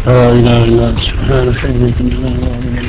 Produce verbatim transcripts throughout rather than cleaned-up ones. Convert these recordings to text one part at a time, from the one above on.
لا إله إلا أنت سبحانك إني كنت من الظالمين.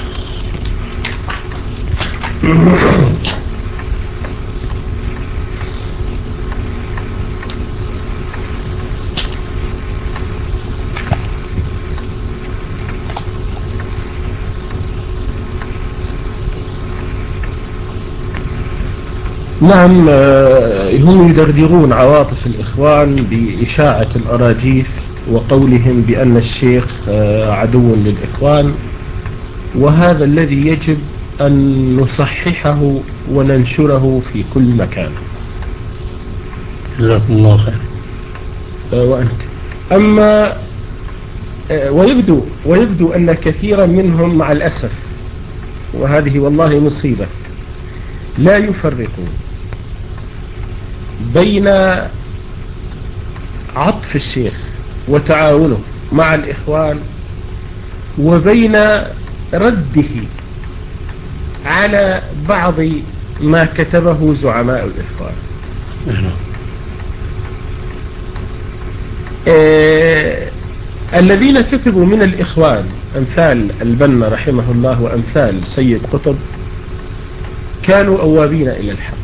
نعم، هم يدردرون عواطف الإخوان بإشاعة الأراجيف وقولهم بأن الشيخ عدو للإخوان، وهذا الذي يجب أن نصححه وننشره في كل مكان. جزاكم الله خير. وأنت أما ويبدو, ويبدو أن كثيرا منهم مع الأسف، وهذه والله مصيبة، لا يفرقون بين عطف الشيخ وتعاونه مع الإخوان وبين رده على بعض ما كتبه زعماء الإخوان. آه الذين كتبوا من الإخوان أمثال البنا رحمه الله وأمثال سيد قطب كانوا أوابين إلى الحق.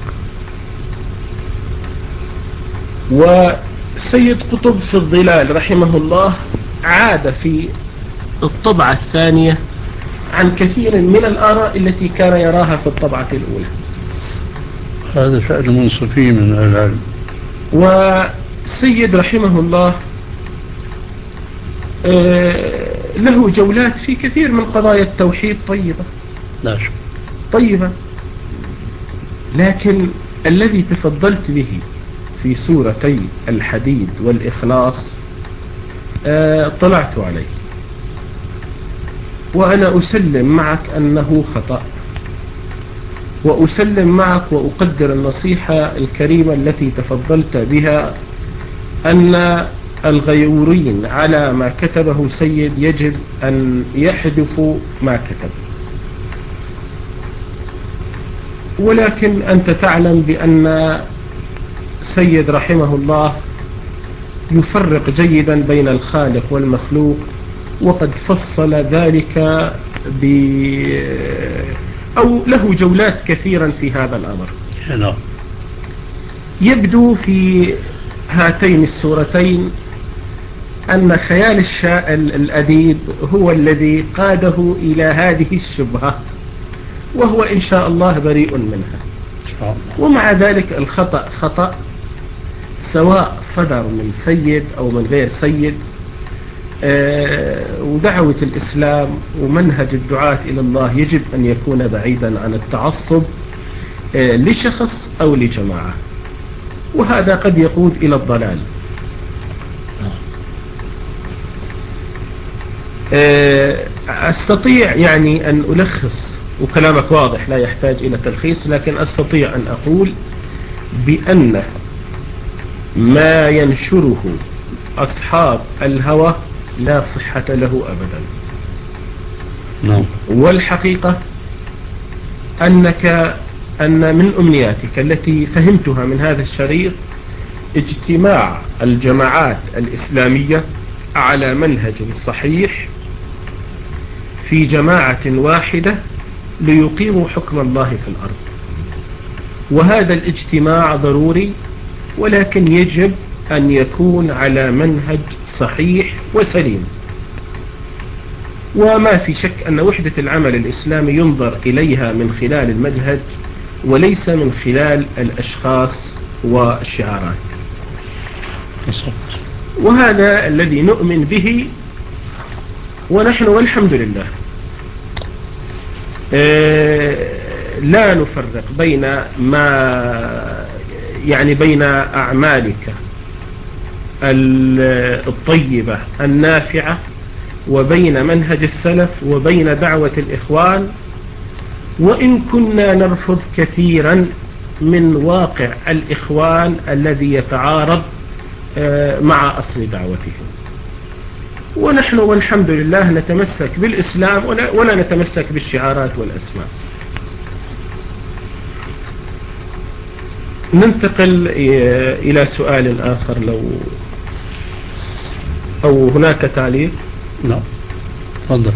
وسيد قطب في الظلال رحمه الله عاد في الطبعة الثانية عن كثير من الآراء التي كان يراها في الطبعة الأولى. هذا شأن المنصفين من العلم. وسيد رحمه الله له جولات في كثير من قضايا التوحيد طيبة، لا شك طيبة، لكن الذي تفضلت به في سورتي الحديد والإخلاص طلعت عليه، وأنا أسلم معك أنه خطأ، وأسلم معك وأقدر النصيحة الكريمة التي تفضلت بها أن الغيورين على ما كتبه سيد يجب أن يحذفوا ما كتب. ولكن أنت تعلم بأن سيد رحمه الله يفرق جيدا بين الخالق والمخلوق، وقد فصل ذلك ب أو له جولات كثيرا في هذا الأمر. نعم. يبدو في هاتين السورتين أن خيال الشاعر الأديب هو الذي قاده إلى هذه الشبهة، وهو إن شاء الله بريء منها. ومع ذلك الخطأ خطأ، سواء صدر من سيد أو من غير سيد. آه ودعوة الإسلام ومنهج الدعاة إلى الله يجب أن يكون بعيدا عن التعصب آه لشخص أو لجماعة، وهذا قد يقود إلى الضلال. آه أستطيع يعني أن ألخص، وكلامك واضح لا يحتاج إلى تلخيص، لكن أستطيع أن أقول بأن ما ينشره أصحاب الهوى لا صحة له أبدا. نعم. والحقيقة أنك أن من أمنياتك التي فهمتها من هذا الشريط اجتماع الجماعات الإسلامية على منهج صحيح في جماعة واحدة ليقيموا حكم الله في الأرض، وهذا الاجتماع ضروري، ولكن يجب أن يكون على منهج صحيح وسليم. وما في شك أن وحدة العمل الإسلامي ينظر إليها من خلال المنهج وليس من خلال الأشخاص والشعارات، وهذا الذي نؤمن به. ونحن والحمد لله لا نفرق بين ما يعني بين أعمالك الطيبة النافعة وبين منهج السلف وبين دعوة الإخوان، وإن كنا نرفض كثيرا من واقع الإخوان الذي يتعارض مع أصل دعوتهم. ونحن والحمد لله نتمسك بالإسلام ولا, ولا نتمسك بالشعارات والأسماء. ننتقل إلى سؤال آخر لو أو هناك تعليق. لا تفضل.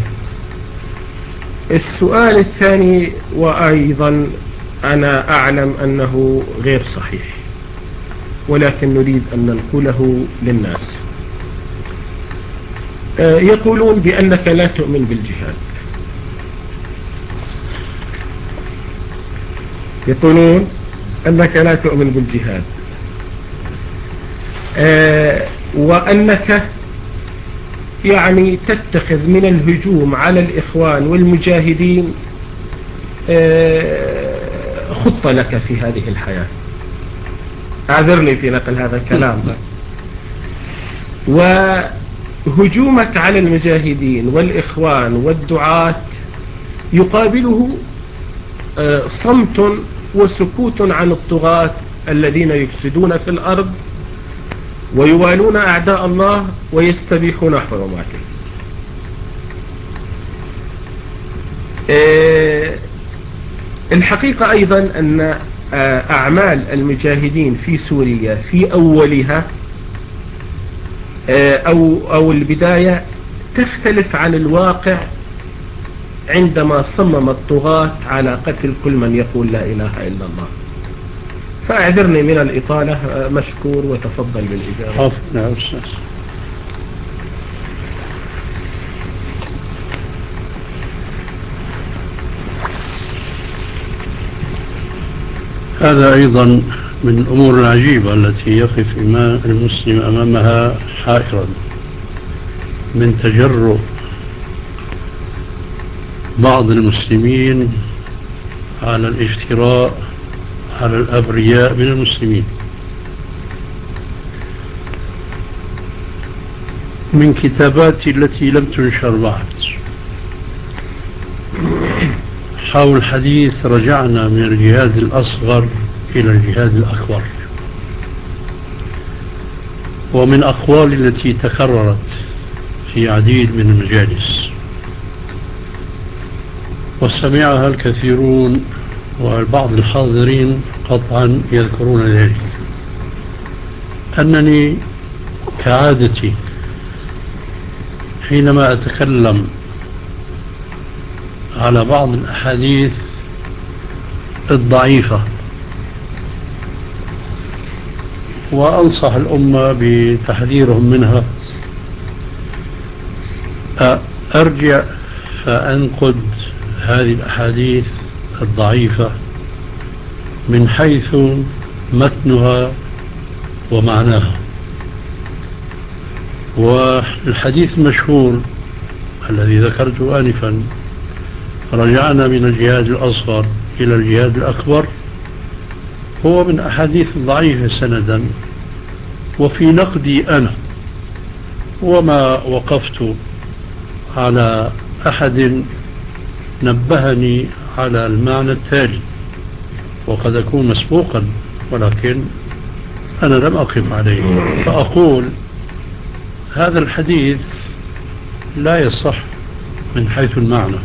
السؤال الثاني وأيضا أنا أعلم أنه غير صحيح، ولكن نريد أن ننقله للناس. يقولون بأنك لا تؤمن بالجهاد، يقولون أنك لا تؤمن بالجهاد وأنك يعني تتخذ من الهجوم على الإخوان والمجاهدين خطة لك في هذه الحياة. أعذرني في نقل هذا الكلام. وهجومك على المجاهدين والإخوان والدعاة يقابله صمت وسكوت عن الطغاة الذين يفسدون في الأرض ويوالون أعداء الله ويستبيحون حرماته. الحقيقة أيضا أن أعمال المجاهدين في سوريا في أولها أو, أو البداية تختلف عن الواقع عندما صمم الطغاة على قتل كل من يقول لا إله إلا الله. فأعذرني من الإطالة، مشكور وتفضل بالإجابة. عفوا يا أستاذ. هذا أيضا من الأمور العجيبة التي يقف المسلم أمامها حائرا، من تجرؤ بعض المسلمين على الافتراء على الأبرياء من المسلمين. من كتاباتي التي لم تنشر بعد حول الحديث رجعنا من الجهاد الأصغر إلى الجهاد الأكبر، ومن أقوال التي تكررت في عديد من المجالس وسمعها الكثيرون والبعض الحاضرين قطعا يذكرون ذلك، أنني كعادتي حينما أتكلم على بعض الأحاديث الضعيفة وأنصح الأمة بتحذيرهم منها، أرجع فأنقد هذه الأحاديث الضعيفة من حيث متنها ومعناها. والحديث المشهور الذي ذكرته آنفا رجعنا من الجهاد الأصغر إلى الجهاد الأكبر هو من أحاديث ضعيفة سندا، وفي نقدي أنا وما وقفت على أحد نبهني على المعنى التالي، وقد أكون مسبوقا ولكن أنا لم أقف عليه، فأقول هذا الحديث لا يصح من حيث المعنى،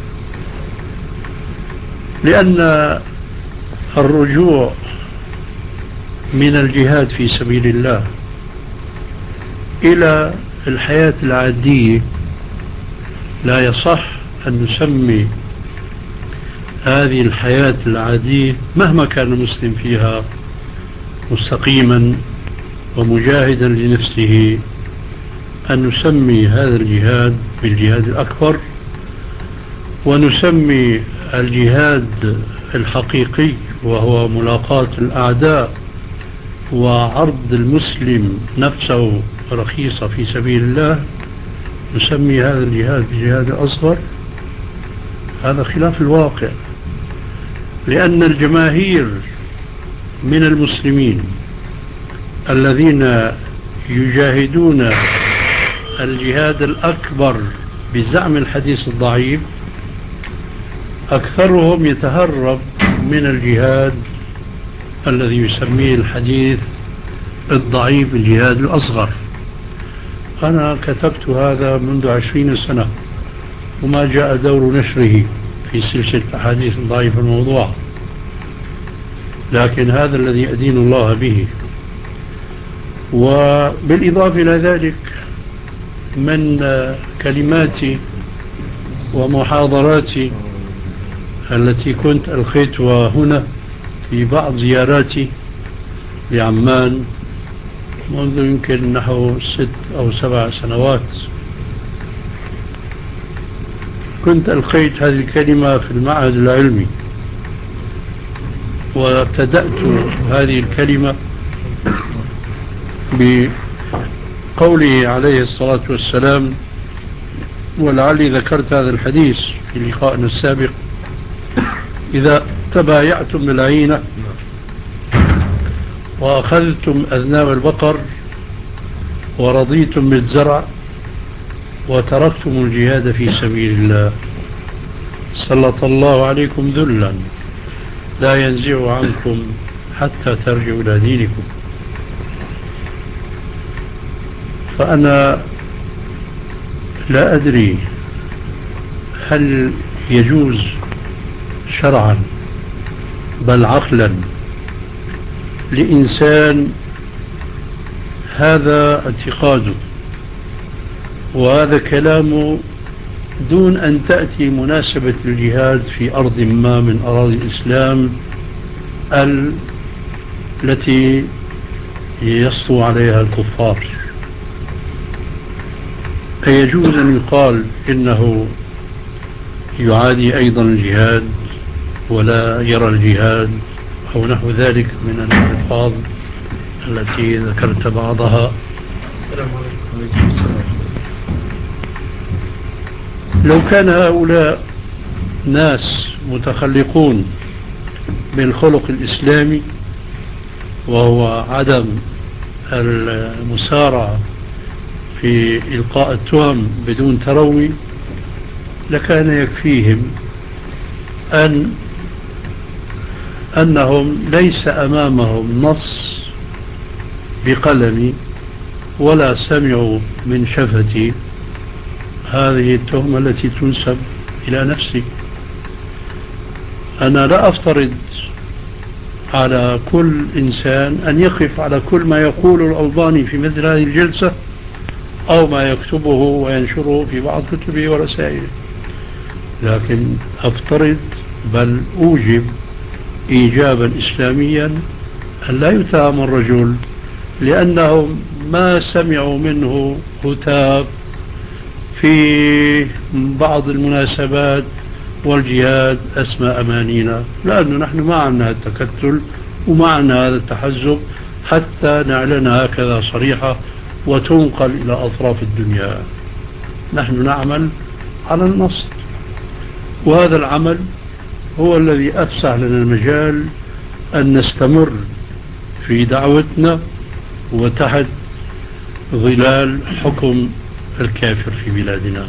لأن الرجوع من الجهاد في سبيل الله إلى الحياة العادية لا يصح أن نسمي هذه الحياة العادية مهما كان المسلم فيها مستقيما ومجاهدا لنفسه أن نسمي هذا الجهاد بالجهاد الأكبر، ونسمي الجهاد الحقيقي وهو ملاقاة الأعداء وعرض المسلم نفسه رخيصة في سبيل الله، نسمي هذا الجهاد بالجهاد الأصغر. هذا خلاف الواقع، لأن الجماهير من المسلمين الذين يجاهدون الجهاد الأكبر بزعم الحديث الضعيف أكثرهم يتهرب من الجهاد الذي يسميه الحديث الضعيف الجهاد الأصغر. أنا كتبت هذا منذ عشرين سنة وما جاء دور نشره في سلسلة أحاديث ضعيفة الموضوع، لكن هذا الذي أدين الله به. وبالإضافة إلى ذلك من كلماتي ومحاضراتي التي كنت ألقيتها هنا في بعض زياراتي لعمان منذ يمكن نحو ست أو سبع سنوات، كنت ألقيت هذه الكلمة في المعهد العلمي، وابتدأت هذه الكلمة بقوله عليه الصلاة والسلام، ولعلي ذكرت هذا الحديث في لقائنا السابق: إذا تبايعتم بالعينة وأخذتم أذناب البقر ورضيتم بالزرع وتركتم الجهاد في سبيل الله سلط الله عليكم ذلا لا ينزع عنكم حتى ترجعوا إلى دينكم. فأنا لا أدري هل يجوز شرعا بل عقلا لإنسان هذا اعتقاده وهذا كلامه دون أن تأتي مناسبة الجهاد في أرض ما من أراضي الإسلام التي يسطو عليها الكفار، أيجوز أن يقال إنه يعادي أيضا الجهاد ولا يرى الجهاد أو نحو ذلك من الألفاظ التي ذكرت بعضها؟ السلام عليكم. لو كان هؤلاء ناس متخلقون بالخلق الإسلامي وهو عدم المسارعة في إلقاء التهم بدون تروي، لكان يكفيهم أن أنهم ليس أمامهم نص بقلمي ولا سمعوا من شفتي هذه التهمة التي تنسب إلى نفسي. أنا لا أفترض على كل إنسان أن يقف على كل ما يقول الألباني في مثل هذه الجلسة أو ما يكتبه وينشره في بعض كتبه ورسائله، لكن أفترض بل أوجب إيجابا إسلاميا أن لا يتهم الرجل لأنهم ما سمعوا منه هتاف في بعض المناسبات والجهاد أسمى أمانينا، لأنه نحن ما عندنا التكتل وما عندنا هذا التحزب حتى نعلن هكذا صريحة وتنقل إلى أطراف الدنيا. نحن نعمل على النص، وهذا العمل هو الذي أفسح لنا المجال أن نستمر في دعوتنا وتحت ظلال حكم الكافر في بلادنا.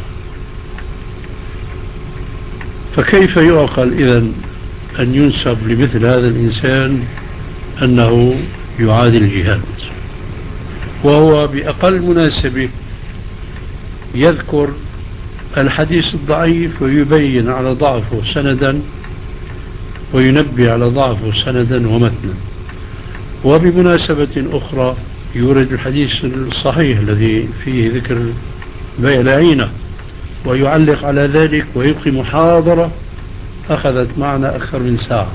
فكيف يعقل إذن أن ينسب لمثل هذا الإنسان أنه يعادي الجهاد، وهو بأقل مناسبة يذكر الحديث الضعيف ويبين على ضعفه سندا وينبه على ضعفه سندا ومتنا، وبمناسبة أخرى يورد الحديث الصحيح الذي فيه ذكر بيع العينة ويعلق على ذلك ويبقي محاضرة أخذت معنا أكثر من ساعة.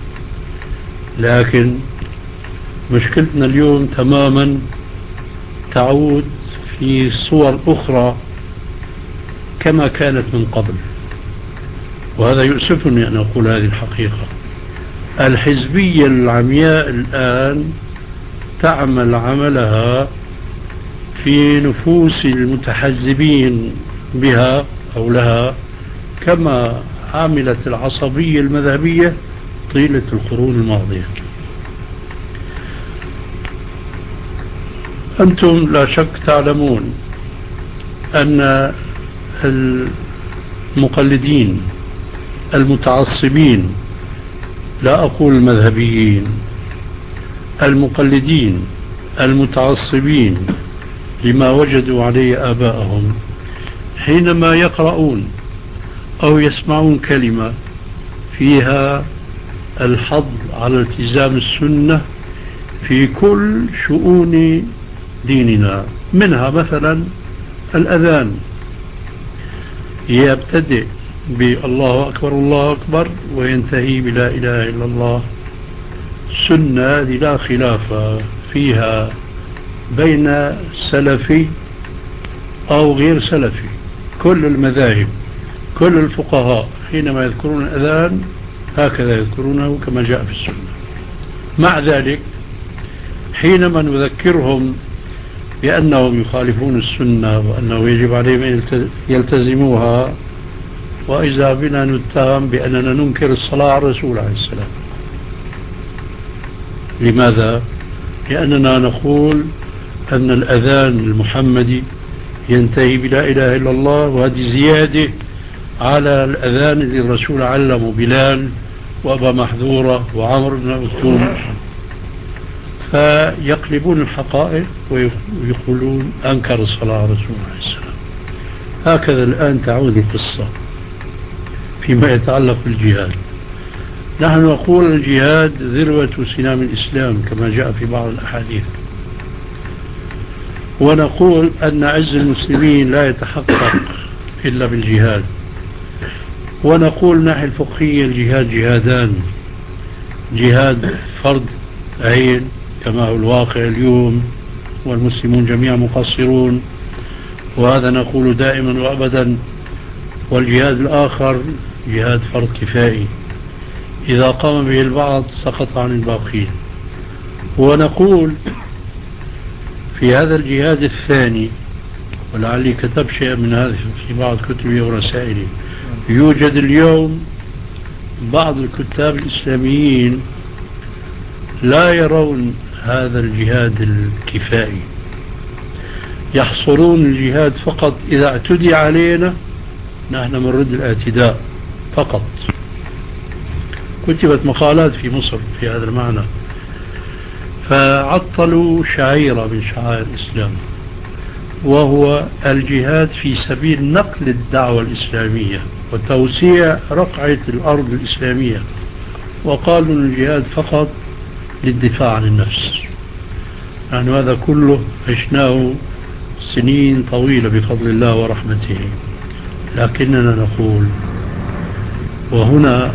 لكن مشكلتنا اليوم تماما تعود في صور أخرى كما كانت من قبل، وهذا يؤسفني أن أقول هذه الحقيقة. الحزبية العمياء الآن تعمل عملها في نفوس المتحزبين بها أو لها كما عملت العصبية المذهبية طيلة القرون الماضية. أنتم لا شك تعلمون أن المقلدين المتعصبين، لا أقول المذهبيين، المقلدين المتعصبين لما وجدوا عليه آباءهم، حينما يقرؤون أو يسمعون كلمة فيها الحض على التزام السنة في كل شؤون ديننا، منها مثلا الأذان يبتدئ بالله أكبر الله أكبر وينتهي بلا إله إلا الله. سنة هذه لا خلاف فيها بين سلفي أو غير سلفي. كل المذاهب كل الفقهاء حينما يذكرون الأذان هكذا يذكرونه كما جاء في السنة. مع ذلك حينما نذكرهم بأنهم يخالفون السنة وأنه يجب عليهم أن يلتزموها، وإذا بنا نتهم بأننا ننكر الصلاة على الرسول عليه السلام. لماذا؟ لأننا نقول أن الأذان المحمدي ينتهي بلا إله إلا الله، وهذه زيادة على الأذان اللي الرسول علمه بلال وأبا محذورة وعمر بن مكتوم. فيقلبون الحقائق ويقولون أنكر الصلاة على الرسول عليه السلام. هكذا الآن تعود القصة فيما يتعلق بالجهاد. نحن نقول الجهاد ذروة سنام الإسلام كما جاء في بعض الأحاديث، ونقول أن عز المسلمين لا يتحقق إلا بالجهاد. ونقول ناحية الفقهية الجهاد جهادان: جهاد فرض عين كما هو الواقع اليوم والمسلمون جميعا مقصرون، وهذا نقول دائما وأبدا. والجهاد الآخر جهاد فرض كفائي، إذا قام به البعض سقط عن الباقين. ونقول في هذا الجهاد الثاني، ولعلي كتب شيء من هذا في بعض كتبي ورسائلي، يوجد اليوم بعض الكتاب الإسلاميين لا يرون هذا الجهاد الكفائي، يحصرون الجهاد فقط إذا اعتدي علينا نحن بنرد الاعتداء فقط. كتبت مقالات في مصر في هذا المعنى، فعطلوا شعيرة من شعائر الإسلام، وهو الجهاد في سبيل نقل الدعوة الإسلامية وتوسيع رقعة الأرض الإسلامية، وقالوا الجهاد فقط للدفاع عن النفس. نحن يعني هذا كله عشناه سنين طويلة بفضل الله ورحمته، لكننا نقول، وهنا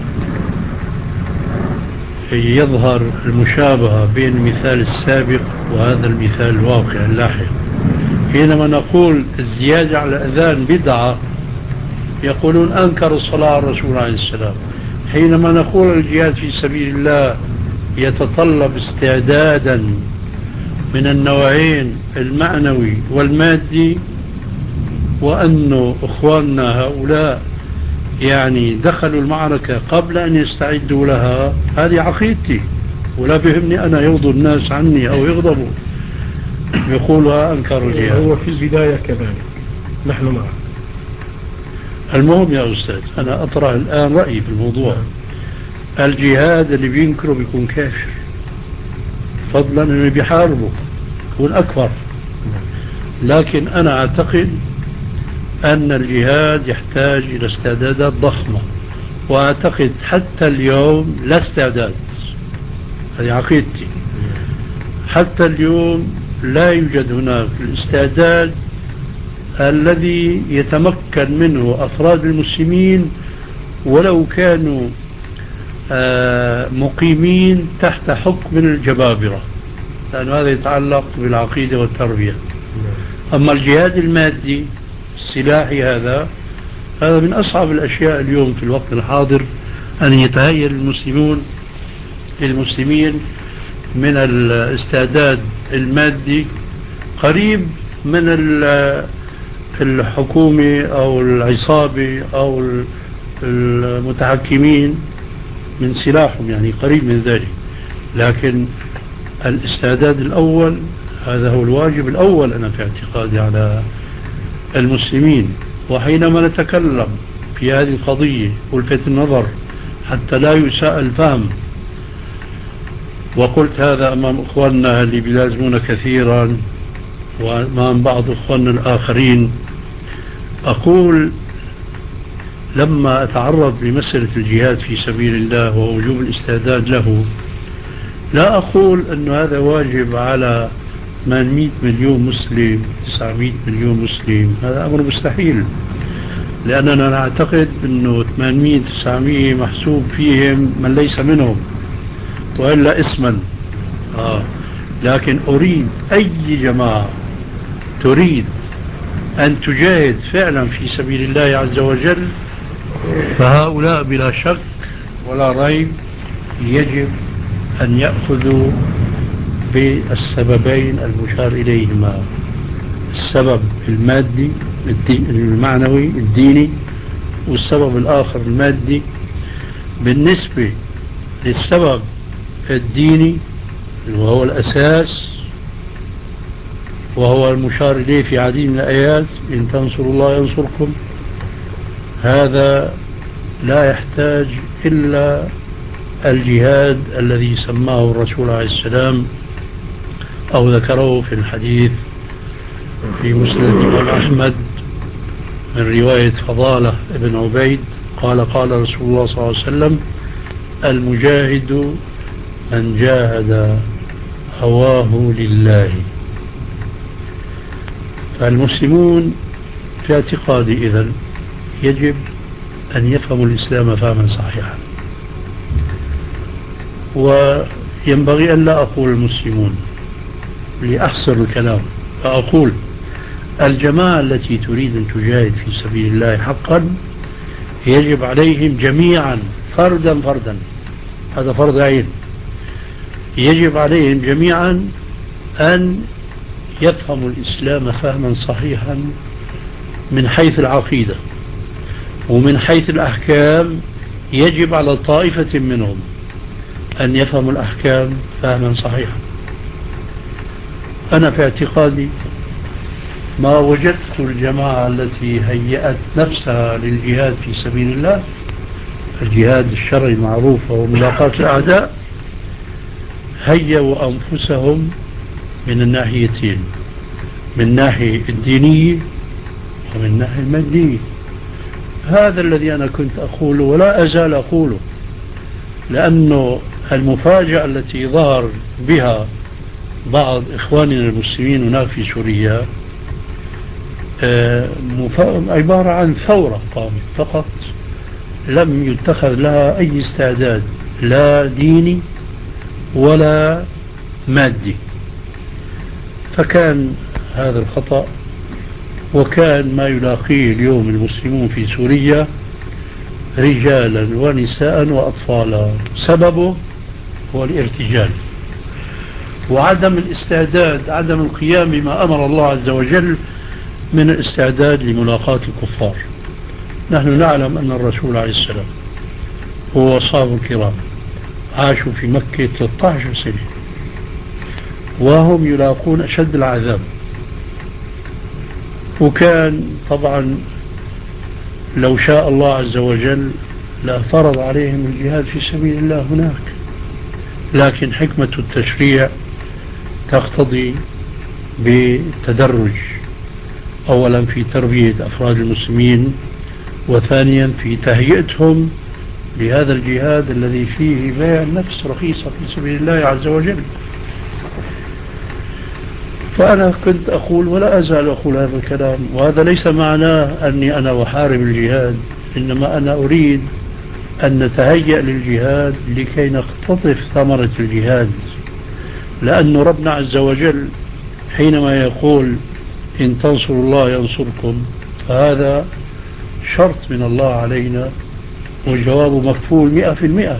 يظهر المشابهة بين المثال السابق وهذا المثال الواقع اللاحق. حينما نقول الزيادة على الأذان بدعة يقولون أنكر الصلاة على الرسول عليه السلام. حينما نقول الجهاد في سبيل الله يتطلب استعدادا من النوعين المعنوي والمادي، وأن أخواننا هؤلاء يعني دخلوا المعركة قبل أن يستعدوا لها، هذه عقيدتي ولا بهمني أنا يرضوا الناس عني أو يغضبوا، يقولها أنكر الجهاد. هو في البداية كذلك، نحن معه. المهم يا أستاذ أنا أطرح الآن رأيي في الموضوع. الجهاد اللي بينكره بيكون كافر، فضلا أنه بيحاربه يكون أكبر. لكن أنا أعتقد أن الجهاد يحتاج إلى استعدادات ضخمة، وأعتقد حتى اليوم لا استعداد، هذه عقيدتي، حتى اليوم لا يوجد هناك الاستعداد الذي يتمكن منه أفراد المسلمين ولو كانوا مقيمين تحت حكم الجبابرة، لأن هذا يتعلق بالعقيدة والتربية. أما الجهاد المادي السلاحي هذا هذا من أصعب الأشياء اليوم في الوقت الحاضر، أن يتهيأ المسلمون المسلمين من الاستعداد المادي قريب من الحكومة أو العصابة أو المتحكمين من سلاحهم، يعني قريب من ذلك. لكن الاستعداد الأول هذا هو الواجب الأول أنا في اعتقادي على المسلمين. وحينما نتكلم في هذه القضية ألفت النظر حتى لا يساء الفهم، وقلت هذا أمام أخواننا اللي بيلازمون كثيرا وأمام بعض أخواننا الآخرين، أقول لما أتعرض لمسألة الجهاد في سبيل الله ووجوب الاستعداد له، لا أقول أن هذا واجب على ثمانمئة مليون مسلم تسعمئة مليون مسلم، هذا أمر مستحيل، لأننا نعتقد أنه ثمانمئة تسعمئة محسوب فيهم من ليس منهم وإلا اسما. آه. لكن أريد أي جماعة تريد أن تجاهد فعلا في سبيل الله عز وجل، فهؤلاء بلا شك ولا ريب يجب أن يأخذوا بالسببين المشار إليهما، السبب المادي المعنوي الديني، والسبب الآخر المادي. بالنسبة للسبب الديني وهو الأساس وهو المشار إليه في عديد من الآيات، إن تنصروا الله ينصركم، هذا لا يحتاج إلا الجهاد الذي سماه الرسول عليه السلام أو ذكره في الحديث في مسند الإمام أحمد من رواية فضالة ابن عبيد قال قال رسول الله صلى الله عليه وسلم: المجاهد من جاهد هواه لله. فالمسلمون في اعتقادي إذن يجب أن يفهموا الإسلام فهما صحيحا، وينبغي أن لا أقول المسلمون لأحصر الكلام، فأقول الجماعة التي تريد أن تجاهد في سبيل الله حقا يجب عليهم جميعا فردا فردا، هذا فرض عين، يجب عليهم جميعا أن يفهموا الإسلام فهما صحيحا من حيث العقيدة، ومن حيث الأحكام يجب على طائفة منهم أن يفهموا الأحكام فهما صحيحا. أنا في اعتقادي ما وجدت الجماعة التي هيأت نفسها للجهاد في سبيل الله، الجهاد الشرعي المعروف وملاقاة الأعداء، هيئوا أنفسهم من الناحيتين، من الناحية الدينية ومن الناحية المادية. هذا الذي أنا كنت أقوله ولا أزال أقوله، لأنه المفاجأة التي ظهر بها بعض إخواننا المسلمين هناك في سوريا عبارة عن ثورة قامت فقط، لم يتخذ لها أي استعداد لا ديني ولا مادي، فكان هذا الخطأ. وكان ما يلاقيه اليوم المسلمون في سوريا رجالا ونساء وأطفالا سببه هو الارتجال وعدم الاستعداد، عدم القيام بما أمر الله عز وجل من الاستعداد لملاقاة الكفار. نحن نعلم أن الرسول عليه السلام وأصحابه الكرام عاشوا في مكة ثلاثة عشر سنة وهم يلاقون أشد العذاب، وكان طبعا لو شاء الله عز وجل لفرض عليهم الجهاد في سبيل الله هناك، لكن حكمة التشريع تقتضي بتدرج، أولا في تربية أفراد المسلمين، وثانيا في تهيئتهم لهذا الجهاد الذي فيه بيع النفس رخيصة في سبيل الله عز وجل. فأنا كنت أقول ولا أزال أقول هذا الكلام، وهذا ليس معناه أني أنا أحارب الجهاد، إنما أنا أريد أن نتهيأ للجهاد لكي نقتطف ثمرة الجهاد، لأن ربنا عز وجل حينما يقول إن تنصروا الله ينصركم، فهذا شرط من الله علينا والجواب مكفول مئة في المئة.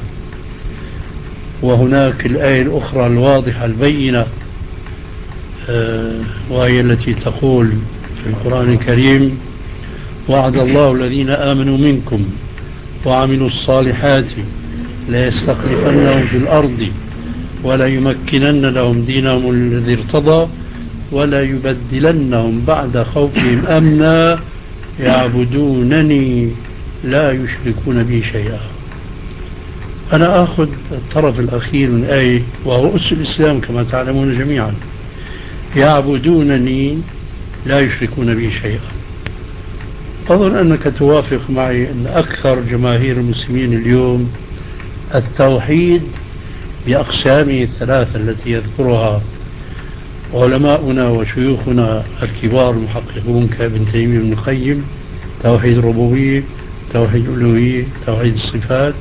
وهناك الآية الأخرى الواضحة البينة وهي التي تقول في القرآن الكريم: وعد الله الذين آمنوا منكم وعملوا الصالحات لا يستخلفنهم في الأرض ولا يمكنن لهم دينهم الذي ارتضى ولا يبدلنهم بعد خوفهم أمنا يعبدونني لا يشركون بي شيئا. أنا أخذ الطرف الأخير من آية وهو أس الإسلام كما تعلمون جميعا: يعبدونني لا يشركون بي شيئا. أظن أنك توافق معي أن أكثر جماهير المسلمين اليوم التوحيد بأقسامه الثلاثة التي يذكرها علماؤنا وشيوخنا الكبار المحققون كابن تيمية بن القيم، توحيد الربوبية، توحيد الألوهية، توحيد الصفات،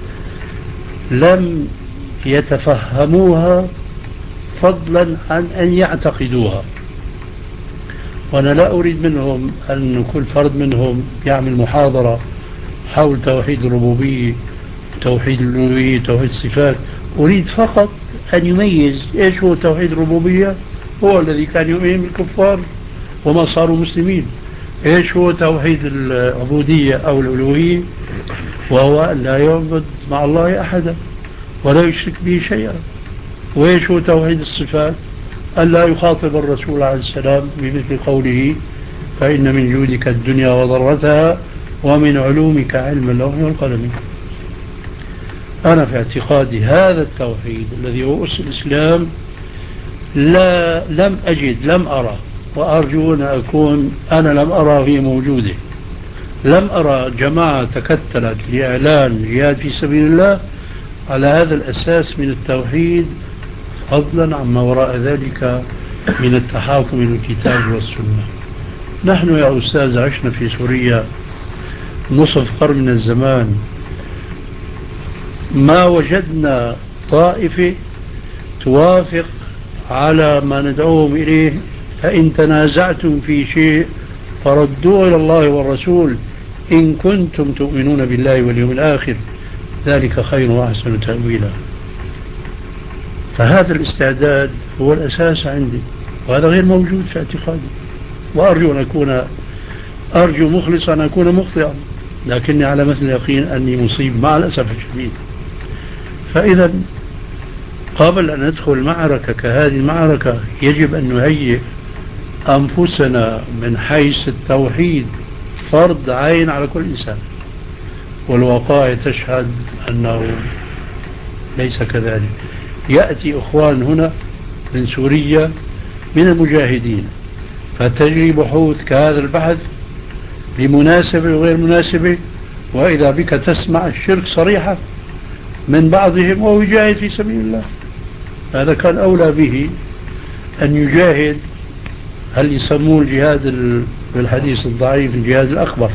لم يتفهموها فضلا عن أن يعتقدوها. وأنا لا أريد منهم أن كل فرد منهم يعمل محاضرة حول توحيد الربوبية، توحيد الألوهية، توحيد الصفات. أريد فقط أن يميز إيش هو توحيد الربوبية، هو الذي كان يؤمن بالكفار وما صاروا مسلمين. إيش هو توحيد العبودية أو الألوهية، وهو أن لا يعبد مع الله أحدا ولا يشرك به شيئا. وإيش هو توحيد الصفات، أن لا يخاطب الرسول عليه السلام بمثل قوله فإن من جودك الدنيا وضرتها ومن علومك علم اللوح والقلم. أنا في اعتقادي هذا التوحيد الذي هو أس الإسلام لا لم أجد لم أرى، وأرجو أن أكون أنا لم أرى في موجوده، لم أرى جماعة تكتلت لإعلان جهاد في سبيل الله على هذا الأساس من التوحيد، فضلا عما وراء ذلك من التحاكم إلى الكتاب والسنة. نحن يا أستاذ عشنا في سوريا نصف قرن من الزمان، ما وجدنا طائفة توافق على ما ندعوهم إليه، فإن تنازعتم في شيء فردوه إلى الله والرسول إن كنتم تؤمنون بالله واليوم الآخر، ذلك خير وأحسن تأويلا. فهذا الاستعداد هو الأساس عندي، وهذا غير موجود في اعتقادي. وأرجو أن أكون أرجو مخلصا أن أكون مخطئا، لكني على مثل اليقين أني مصيب مع الأسف الشديد. فإذا قبل أن ندخل معركة كهذه المعركة يجب أن نهيئ أنفسنا من حيث التوحيد فرض عين على كل إنسان، والوقائع تشهد أنه ليس كذلك. يأتي أخوان هنا من سوريا من المجاهدين فتجري بحوث كهذا البحث بمناسبة وغير مناسبة، وإذا بك تسمع الشرك صريحة من بعضهم وهو يجاهد في سبيل الله. هذا كان أولى به أن يجاهد، هل يسموه الجهاد بالحديث الضعيف الجهاد الأكبر،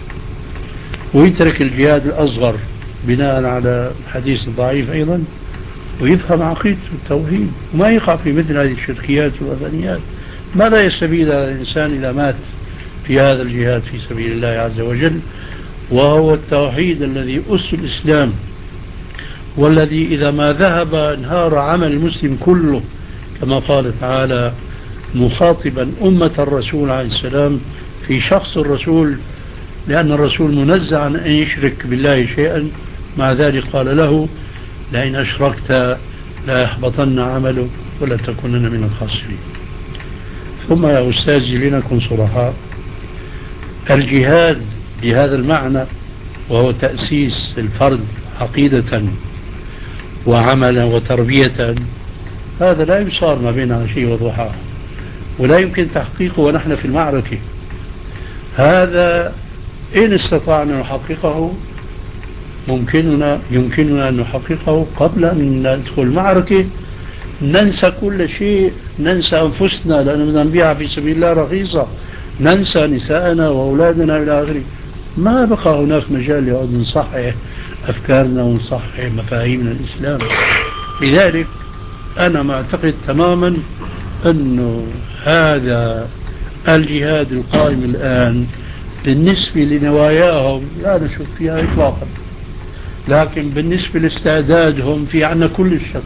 ويترك الجهاد الأصغر بناء على الحديث الضعيف أيضا، ويفهم عقيدة التوحيد وما يقع في مثل هذه الشركيات والوثنيات. ماذا يستفيد هذا الإنسان إذا مات في هذا الجهاد في سبيل الله عز وجل، وهو التوحيد الذي أس الإسلام، والذي إذا ما ذهب انهار عمل المسلم كله، كما قال تعالى مخاطبا أمة الرسول عليه السلام في شخص الرسول، لأن الرسول منزع عن أن يشرك بالله شيئا، مع ذلك قال له لئن أشركت لا يحبطن عمله ولا تكونن من الخاسرين. ثم يا أستاذي لنكن صرحاء، الجهاد بهذا المعنى وهو تأسيس الفرد عقيدة وعملا وتربية، هذا لا يصار ما بين عشي وضحاها، ولا يمكن تحقيقه ونحن في المعركة. هذا إن استطعنا نحققه ممكننا يمكننا أن نحققه قبل أن ندخل المعركة. ننسى كل شيء، ننسى أنفسنا لأننا بدنا نبيعها في سبيل الله رخيصة، ننسى نساءنا وأولادنا إلى آخره. ما بقى هناك مجال يعود نصحح أفكارنا ونصحح مفاهيمنا الإسلام. لذلك أنا معتقد تماما أنه هذا الجهاد القائم الآن بالنسبة لنواياهم لا نشك فيها إطلاقا، لكن بالنسبة لاستعدادهم في عنا كل الشك.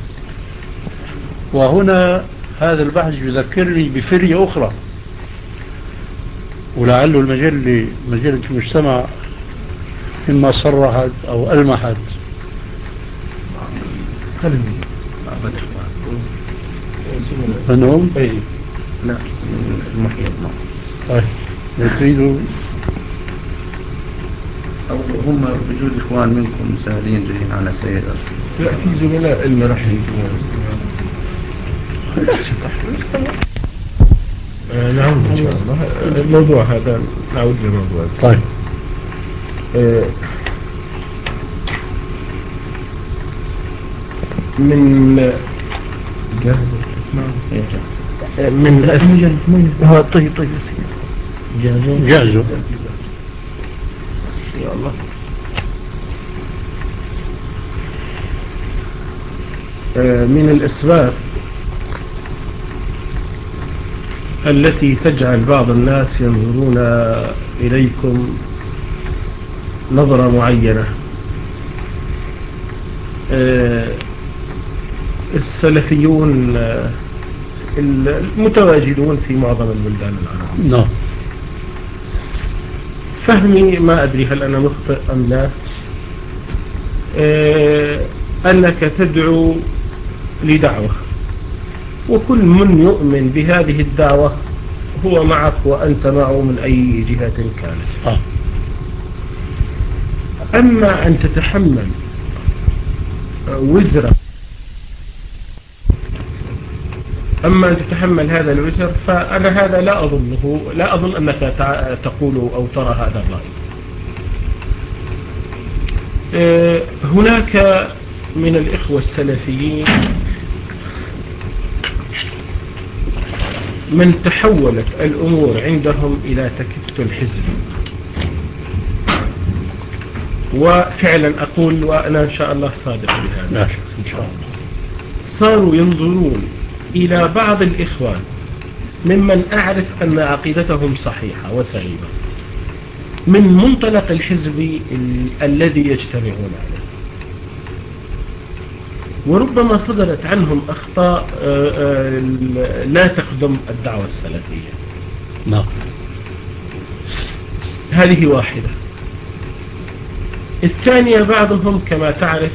وهنا هذا البحث يذكرني بفرية أخرى، ولعله المجلة مجلة المجتمع إما صرحت أو ألمحت منهم أي لا المحيط طيب يريدوا أو هم بوجود إخوان منكم مساعدين جايين على سيد أرسل؟ لا، في زملاء لنا راح يجوا. نعود إن شاء الله الموضوع هذا، نعود للموضوع. طيب من جاهز اسمعوا من أس... هو طيب طيب يا سيدي جاهزوا جاهزوا يا الله. من الأسباب التي تجعل بعض الناس ينظرون إليكم نظرة معينة، السلفيون المتواجدون في معظم البلدان العربية. نعم. فهمي ما أدري هل أنا مخطئ أم لا، أنك تدعو لدعوة، وكل من يؤمن بهذه الدعوة هو معك وأنت معه من أي جهة كانت. آه. أما أن تتحمل وزر أما أن تتحمل هذا الوزر فأنا هذا لا أظنه لا أظن أنك تقول أو ترى هذا الرأي. هناك من الإخوة السلفيين من تحولت الأمور عندهم إلى تكتل حزبي، وفعلا أقول وأنا إن شاء الله صادق بهذا، إن شاء الله صاروا ينظرون إلى بعض الإخوان ممن أعرف أن عقيدتهم صحيحة وسليمة من منطلق الحزب ال الذي يجتمعون عليه، وربما صدرت عنهم أخطاء لا تخدم الدعوة السلفية. نعم. هذه واحدة. الثانية بعضهم كما تعرف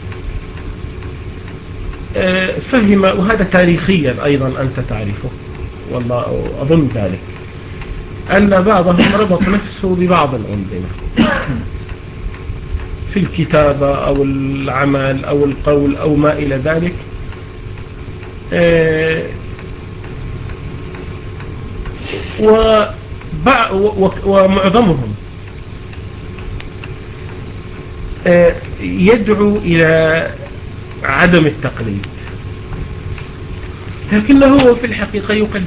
فهم، وهذا تاريخيا أيضا أنت تعرفه والله أظن ذلك، أن بعضهم ربط نفسه ببعض الأنظمة في الكتابة أو العمل أو القول أو ما إلى ذلك، ومعظمهم يدعو إلى عدم التقليد، لكنه في الحقيقة يقلد.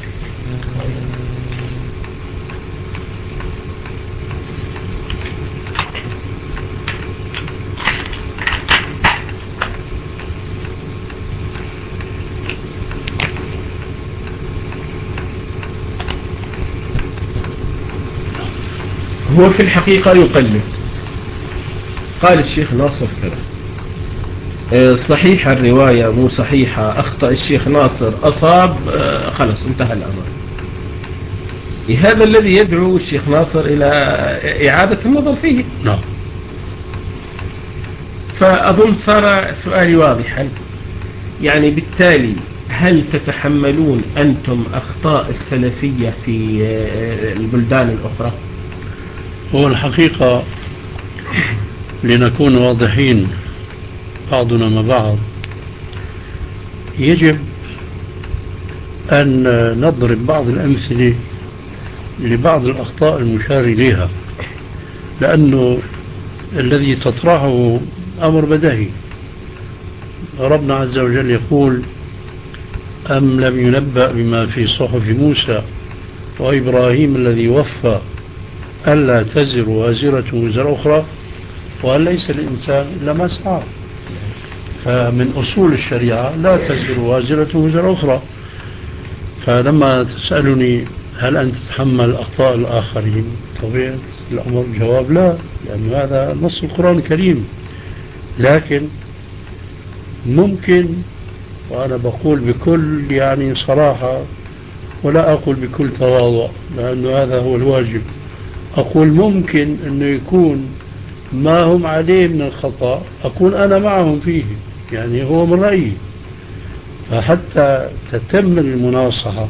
هو في الحقيقة يقلد. قال الشيخ ناصر كذا، صحيح الرواية مو صحيحة، أخطأ الشيخ ناصر، أصاب، خلص انتهى الأمر. هذا الذي يدعو الشيخ ناصر إلى إعادة النظر فيه. نعم. فأظن صار سؤالي واضحا، يعني بالتالي هل تتحملون أنتم أخطاء السلفية في البلدان الأخرى؟ هو الحقيقة لنكون واضحين بعضنا مع بعض، يجب أن نضرب بعض الأمثلة لبعض الأخطاء المشار إليها، لأنه الذي تطرحه أمر بديهي. ربنا عز وجل يقول: أم لم ينبأ بما في صحف موسى وإبراهيم الذي وفى ألا تزر وازرة وزر أخرى وأن ليس الإنسان إلا ما سعى. فمن أصول الشريعة لا تزر وازرة وزر أخرى. فلما تسألني هل أنت تتحمل أخطاء الآخرين، طبيعة الأمر الجواب لا، لأن هذا نص القرآن الكريم. لكن ممكن، وأنا بقول بكل يعني صراحة ولا أقول بكل تواضع لأنه هذا هو الواجب، أقول ممكن أنه يكون ما هم عليه من الخطأ أكون أنا معهم فيه، يعني هو من رأيي. فحتى تتم المناصحة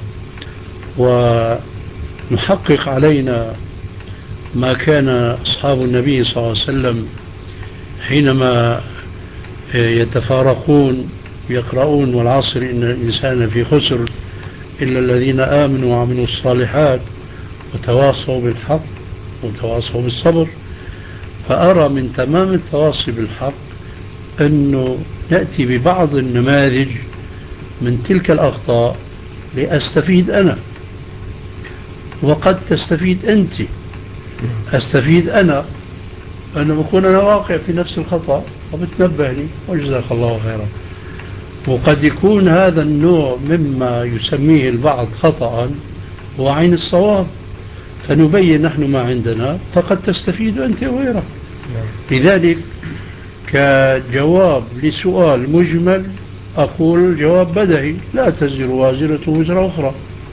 ونحقق علينا ما كان أصحاب النبي صلى الله عليه وسلم حينما يتفارقون يقرؤون: والعصر إن الإنسان في خسر إلا الذين آمنوا وعملوا الصالحات وتواصوا بالحق وتواصوا بالصبر. فأرى من تمام التواصي بالحق أنه نأتي ببعض النماذج من تلك الأخطاء لأستفيد أنا، وقد تستفيد أنت. أستفيد أنا أنه بكون أنا واقع في نفس الخطأ وبتنبهني وجزاك الله خيرا. وقد يكون هذا النوع مما يسميه البعض خطأ هو عين الصواب، فنبين نحن ما عندنا، فقد تستفيد أنت وغيرك. لذلك كجواب لسؤال مجمل أقول جواب بدهي: لا تزر وازرة وزر أخرى.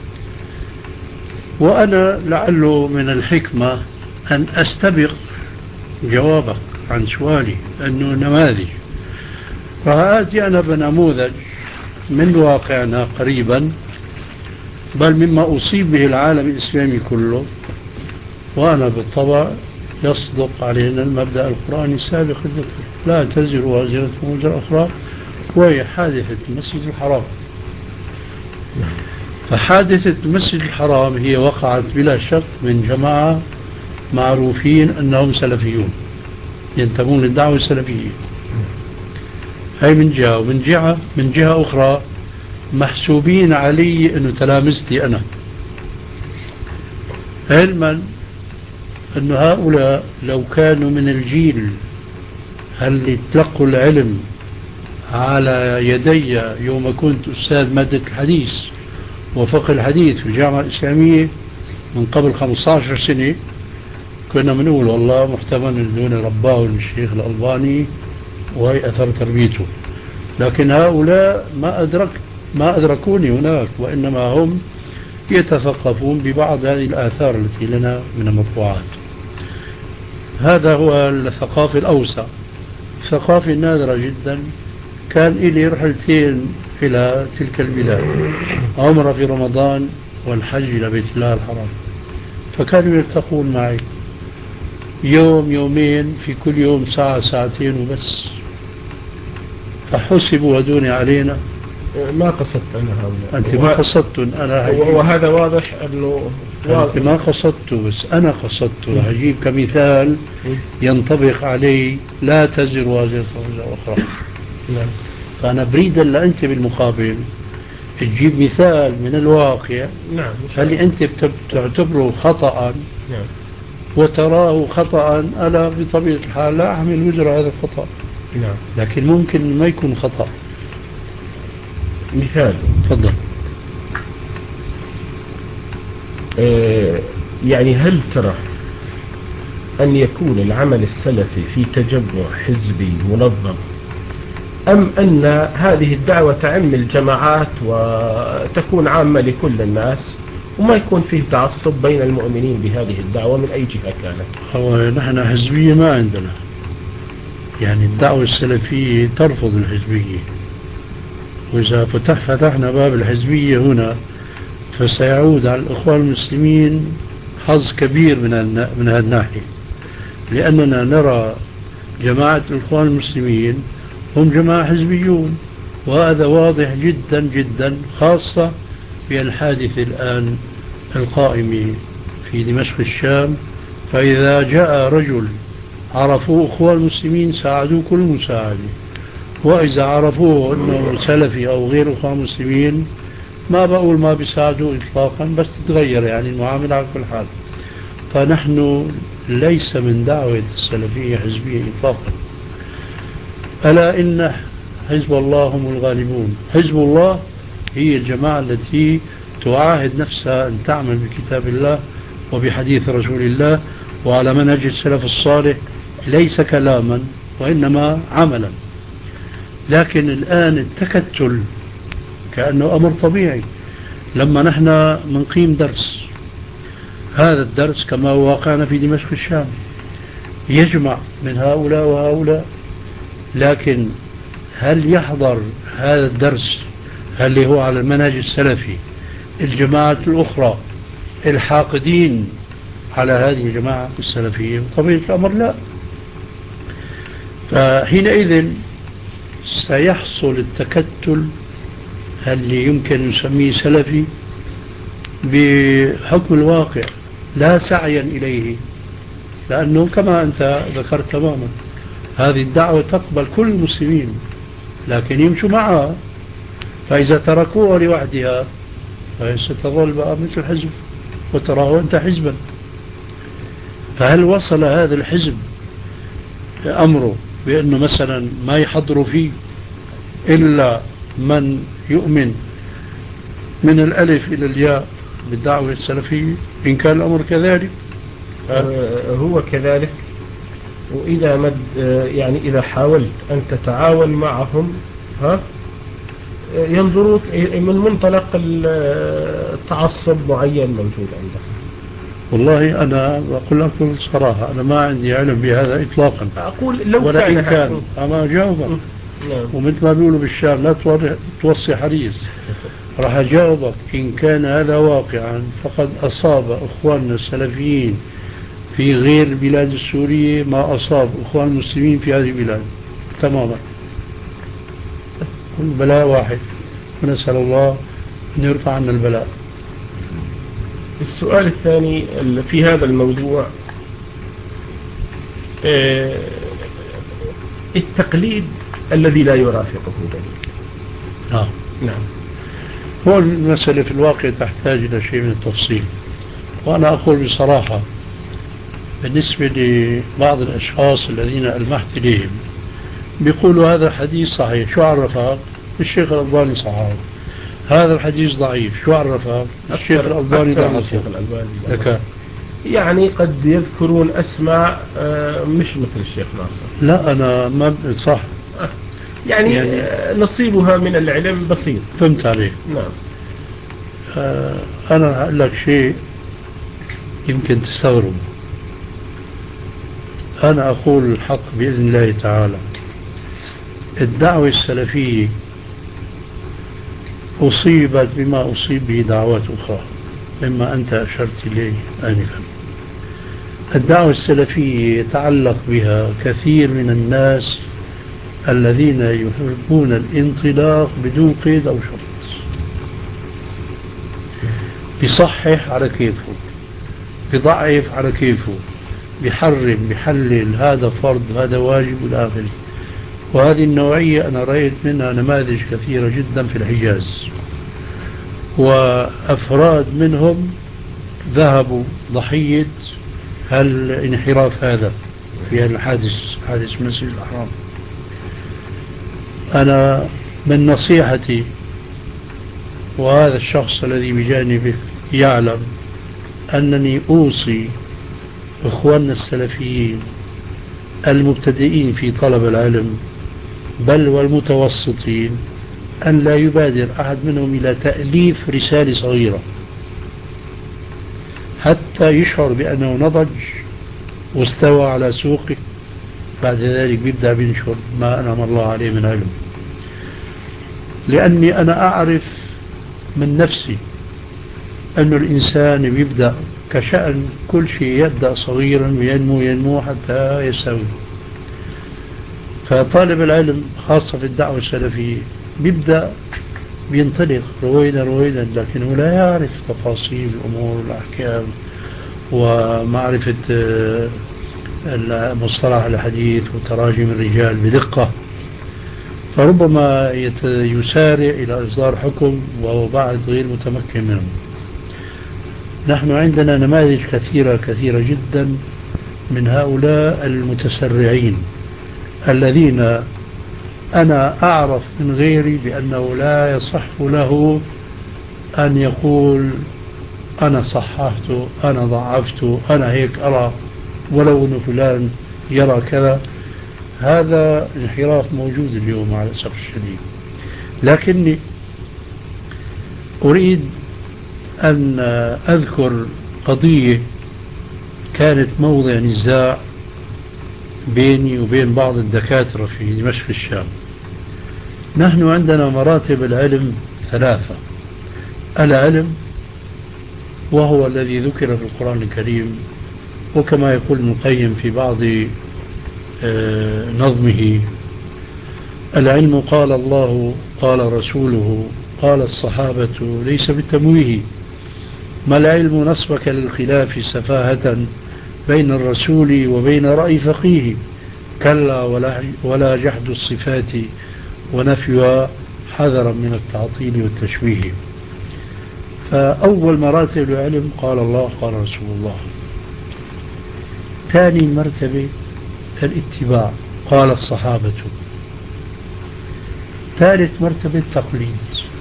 وأنا لعله من الحكمة أن أستبق جوابك عن سؤالي أنه نماذج، فآتي أنا بنموذج من واقعنا قريبا، بل مما أصيب به العالم الإسلامي كله. وأنا بالطبع يصدق علينا المبدأ القرآني السابق الذكر: لا تزر وازرة وزر أخرى، وهي حادثة المسجد الحرام. فحادثة المسجد الحرام هي وقعت بلا شك من جماعة معروفين أنهم سلفيون ينتمون للدعوة السلفية. هاي من جهة. ومن جهة من جهة أخرى محسوبين علي أنه تلامذتي أنا، علما أن هؤلاء لو كانوا من الجيل اللي تلقوا العلم على يدي يوم كنت أستاذ مادة الحديث وفقه الحديث في الجامعة الإسلامية من قبل خمسة عشر سنة، كنا بنقول والله محتمل دون رباه الشيخ الألباني وهي أثر تربيته. لكن هؤلاء ما أدرك ما أدركوني هناك، وإنما هم يتثقفون ببعض هذه الآثار التي لنا من المطبوعات. هذا هو الثقافة الأوسع. الثقافة النادرة جدا كان إلي رحلتين إلى تلك البلاد: عمرة في رمضان والحج إلى بيت الله الحرام، فكانوا يلتقون معي يوم يومين، في كل يوم ساعة ساعتين وبس. فحسبوا ودوني علينا. ما قصدت أنا هؤلاء. أنت ما قصدت أنا هجيب. وهذا واضح أنه أنت ما قصدت، بس أنا قصدت. هجيب كمثال ينطبق عليه: لا تزر وازرة وزر أخرى. نعم. فأنا بريد ألا أنت بالمقابل تجيب مثال من الواقع. نعم. هل أنت تعتبره خطأ نعم. وتراه خطأ، أنا بطبيعة الحال لا أحمل وزر هذا الخطأ. نعم. لكن ممكن ما يكون خطأ. مثال. تفضل. آه يعني هل ترى أن يكون العمل السلفي في تجمع حزبي منظم، أم أن هذه الدعوة تعم الجماعات وتكون عامة لكل الناس وما يكون فيه تعصب بين المؤمنين بهذه الدعوة من أي جهة كانت؟ هو نحن حزبية ما عندنا، يعني الدعوة السلفية ترفض الحزبية، وإذا فتح فتحنا باب الحزبية هنا فسيعود على الإخوان المسلمين حظ كبير من من هذه الناحية، لأننا نرى جماعة الإخوان المسلمين هم جماعة حزبيون، وهذا واضح جدا جدا، خاصة في الحادث الآن القائم في دمشق الشام. فإذا جاء رجل عرفوه إخوان المسلمين ساعدوه كل مساعدة، وإذا عرفوه أنه سلفي أو غير إخوان المسلمين ما بقول ما بيساعدوه إطلاقا، بس تتغير يعني المعاملة على كل حال. فنحن ليس من دعوة السلفية حزبية إطلاقا. ألا إن حزب الله هم الغالبون. حزب الله هي الجماعة التي تعاهد نفسها أن تعمل بكتاب الله وبحديث رسول الله وعلى منهج السلف الصالح، ليس كلاما وإنما عملا. لكن الآن التكتل كأنه أمر طبيعي. لما نحن منقيم درس، هذا الدرس كما هو واقعنا في دمشق الشام يجمع من هؤلاء وهؤلاء، لكن هل يحضر هذا الدرس اللي هو على المنهج السلفي الجماعة الأخرى الحاقدين على هذه الجماعة السلفية؟ طبيعة الأمر لا. فحينئذ سيحصل التكتل اللي يمكن نسميه سلفي بحكم الواقع لا سعيا إليه، لأنه كما أنت ذكرت تماما هذه الدعوة تقبل كل المسلمين لكن يمشوا معها، فإذا تركوها لوحدها ستظل بقى مثل حزب وتراه أنت حزبا. فهل وصل هذا الحزب أمره بأنه مثلا ما يحضروا فيه إلا من يؤمن من الألف إلى الياء بالدعوة السلفية؟ إن كان الأمر كذلك هو كذلك. وإذا مد يعني إذا حاولت أن تتعاون معهم ها ينظروك من منطلق التعصب معين موجود عندهم. والله أنا أقول لكم صراحة أنا ما عندي علم بهذا إطلاقا. أقول لو ولا كان, إن كان أما جاوبك ومثل ما بيقولوا بالشام لا توصي حريص راح أجاوبك. إن كان هذا واقعا فقد أصاب أخواننا السلفيين في غير البلاد السورية ما أصاب أخوان المسلمين في هذه البلاد تماما. كل بلاء واحد ونسأل الله أن يرفع عنا البلاء. السؤال الثاني في هذا الموضوع التقليد الذي لا يرافقه دليل. آه. نعم. هو المسألة في الواقع تحتاج إلى شيء من التفصيل. وأنا أقول بصراحة بالنسبة لبعض الأشخاص الذين ألمحت إليهم بيقولوا هذا الحديث صحيح، شو عرفها؟ الشيخ الألباني صححه. هذا الحديث ضعيف، شو عرفها؟ الشيخ الألباني ضعفه. يعني قد يذكرون أسماء مش مثل الشيخ ناصر. لا أنا ما صح يعني, يعني نصيبها من العلم بسيط. فهمت عليه. نعم. آه أنا هقول لك شيء يمكن تستغرب. أنا أقول الحق بإذن الله تعالى. الدعوة السلفية أصيبت بما أصيب به دعوات أخرى مما أنت أشرت إليه آنفا. الدعوة السلفية يتعلق بها كثير من الناس الذين يحبون الانطلاق بدون قيد أو شرط، بيصحح على كيفه، بيضعف على كيفه، بيحرم، بيحلل، هذا فرض، هذا واجب والى اخره. وهذه النوعية أنا رأيت منها نماذج كثيرة جدا في الحجاز، وأفراد منهم ذهبوا ضحية هالانحراف هذا في هذا الحادث، حادث مسجد الأحرام. أنا من نصيحتي، وهذا الشخص الذي بجانبه يعلم أنني أوصي إخواننا السلفيين المبتدئين في طلب العلم بل والمتوسطين أن لا يبادر أحد منهم إلى تأليف رسالة صغيرة حتى يشعر بأنه نضج واستوى على سوقه. بعد ذلك بيبدأ بينشر ما أنعم الله عليه من علم. لأني أنا أعرف من نفسي أن الإنسان بيبدأ كشأن كل شيء يبدأ صغيرا وينمو ينمو حتى يستوي. فطالب العلم خاصة في الدعوة السلفية بيبدأ بينطلق رويدا رويدا، لكنه لا يعرف تفاصيل الأمور والأحكام ومعرفة مصطلح الحديث وتراجم الرجال بدقة، فربما يسارع إلى إصدار حكم وهو بعد غير متمكن منه. نحن عندنا نماذج كثيرة كثيرة جدا من هؤلاء المتسرعين الذين أنا أعرف من غيري بأنه لا يصح له أن يقول أنا صححت، أنا ضعفت، أنا هيك أرى، ولو أن فلان يرى كذا. هذا انحراف موجود اليوم على الأسف الشديد. لكني أريد أن أذكر قضية كانت موضع نزاع بيني وبين بعض الدكاترة في دمشق الشام. نحن عندنا مراتب العلم ثلاثة: العلم وهو الذي ذكر في القرآن الكريم، وكما يقول ابن القيم في بعض نظمه: العلم قال الله قال رسوله قال الصحابة ليس بالتمويه، ما العلم نصبك للخلاف سفاهة بين الرسول وبين رأي فقيه، كلا ولا, ولا جحد الصفات ونفيها حذرا من التعطيل والتشويه. فأول مراتب العلم قال الله قال رسول الله. ثاني مرتبة الاتباع قال الصحابة. ثالث مرتبة التقليد.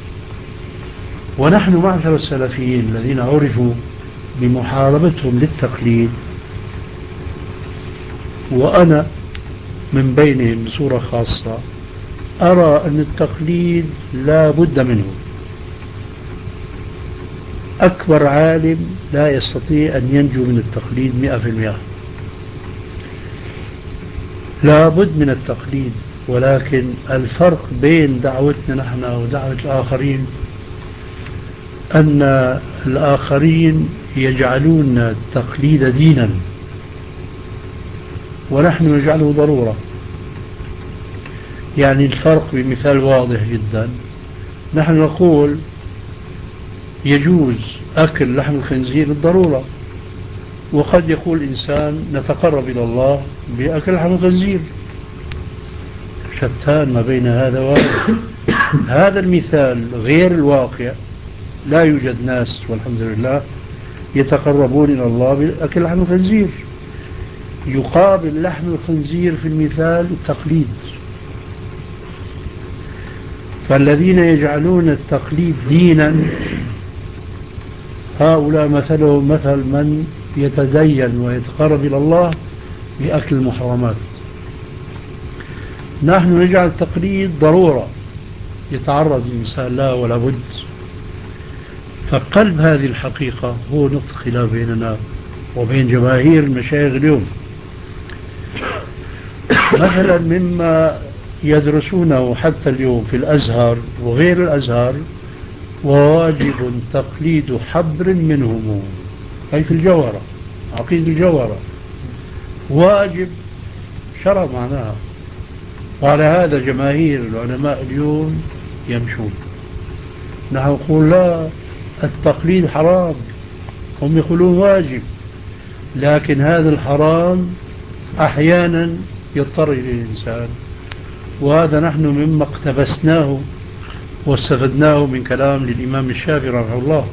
ونحن معشر السلفيين الذين عرفوا بمحاربتهم للتقليد، وأنا من بينهم بصورة خاصة، أرى أن التقليد لا بد منه. أكبر عالم لا يستطيع أن ينجو من التقليد مئة في المئة، لا بد من التقليد. ولكن الفرق بين دعوتنا نحن ودعوة الآخرين أن الآخرين يجعلون التقليد دينا ونحن نجعله ضرورة. يعني الفرق بمثال واضح جدا، نحن نقول يجوز أكل لحم الخنزير بالضرورة، وقد يقول إنسان نتقرب إلى الله بأكل لحم الخنزير. شتان ما بين هذا وهذا. هذا المثال غير الواقع. لا يوجد ناس والحمد لله يتقربون إلى الله بأكل لحم الخنزير. يقابل لحم الخنزير في المثال التقليد. فالذين يجعلون التقليد دينا هؤلاء مثلهم مثل من يتدين ويتقرب إلى الله بأكل المحرمات. نحن نجعل التقليد ضرورة يتعرض الإنسان لا ولا بد. فقلب هذه الحقيقة هو نقطة خلاف بيننا وبين جماهير المشايخ اليوم. مثلا مما يدرسونه حتى اليوم في الأزهر وغير الأزهر، وواجب تقليد حبر منهم، أي في الجوهرة، عقيدة الجوهرة واجب شرع معناها. وعلى هذا جماهير العلماء اليوم يمشون. نحن نقول لا، التقليد حرام، هم يقولون واجب، لكن هذا الحرام أحيانا يضطر إليه الإنسان. وهذا نحن مما اقتبسناه واستفدناه من كلام للإمام الشافعي رحمه الله.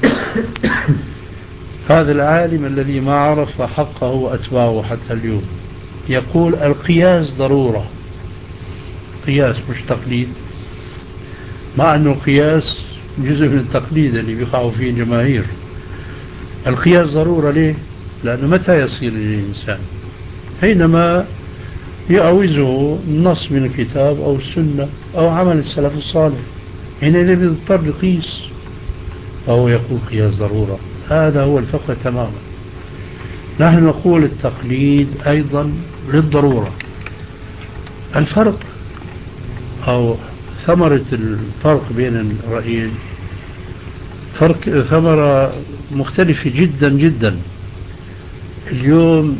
هذا العالم الذي ما عرف حقه وأتباعه حتى اليوم يقول القياس ضرورة. قياس مش تقليد، مع أنه القياس جزء من التقليد اللي بيقعوا فيه الجماهير. القياس ضرورة ليه؟ لأنه متى يصير للإنسان؟ حينما يعوزه النص من الكتاب أو السنة أو عمل السلف الصالح، حينئذ يضطر يقيس، فهو يقول قياس ضرورة. هذا هو الفقه تماما. نحن نقول التقليد أيضا للضرورة. الفرق أو ثمرة الفرق بين الرأيين فرق ثمرة مختلفة جدا جدا. اليوم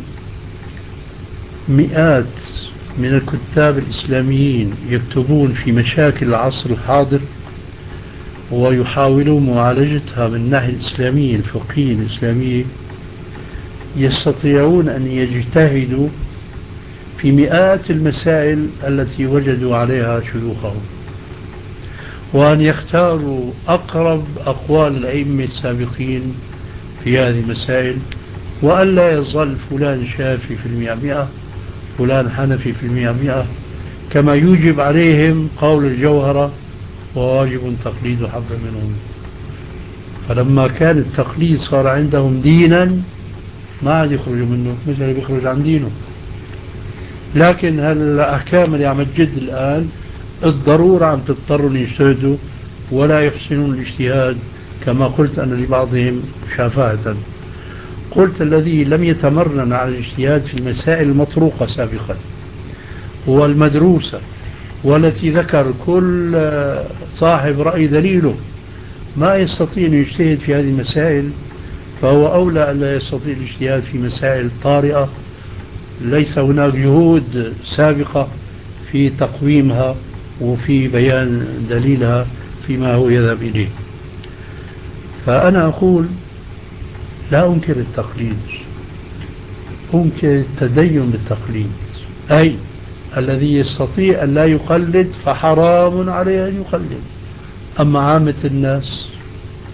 مئات من الكتاب الإسلاميين يكتبون في مشاكل العصر الحاضر ويحاولون معالجتها من الناحية الإسلامية الفقهية الإسلامية. يستطيعون أن يجتهدوا في مئات المسائل التي وجدوا عليها شيوخهم، وأن يختاروا أقرب أقوال الأئمة السابقين في هذه المسائل، وأن لا يظل فلان شافعي في المئة مئة، فلان حنفي في المئة مئة، كما يوجب عليهم قول الجوهرة وواجب تقليد حبر منهم. فلما كان التقليد صار عندهم دينا ما عاد يخرجوا منه مثل اللي بيخرج عن دينه. لكن هالأحكام اللي عم تجد الآن الضرورة عم تضطروا يجتهدوا ولا يحسنون الاجتهاد، كما قلت أنا لبعضهم شافعة. قلت الذي لم يتمرن على الاجتهاد في المسائل المطروقة سابقا والمدروسة والتي ذكر كل صاحب رأي دليله ما يستطيع أن يجتهد في هذه المسائل، فهو أولى أن لا يستطيع الاجتهاد في مسائل طارئة ليس هناك جهود سابقة في تقويمها وفي بيان دليلها فيما هو يذهب إليه. فأنا أقول لا أنكر التقليد، أنكر التدين بالتقليد، أي الذي يستطيع أن لا يقلد فحرام عليه أن يقلد. أما عامة الناس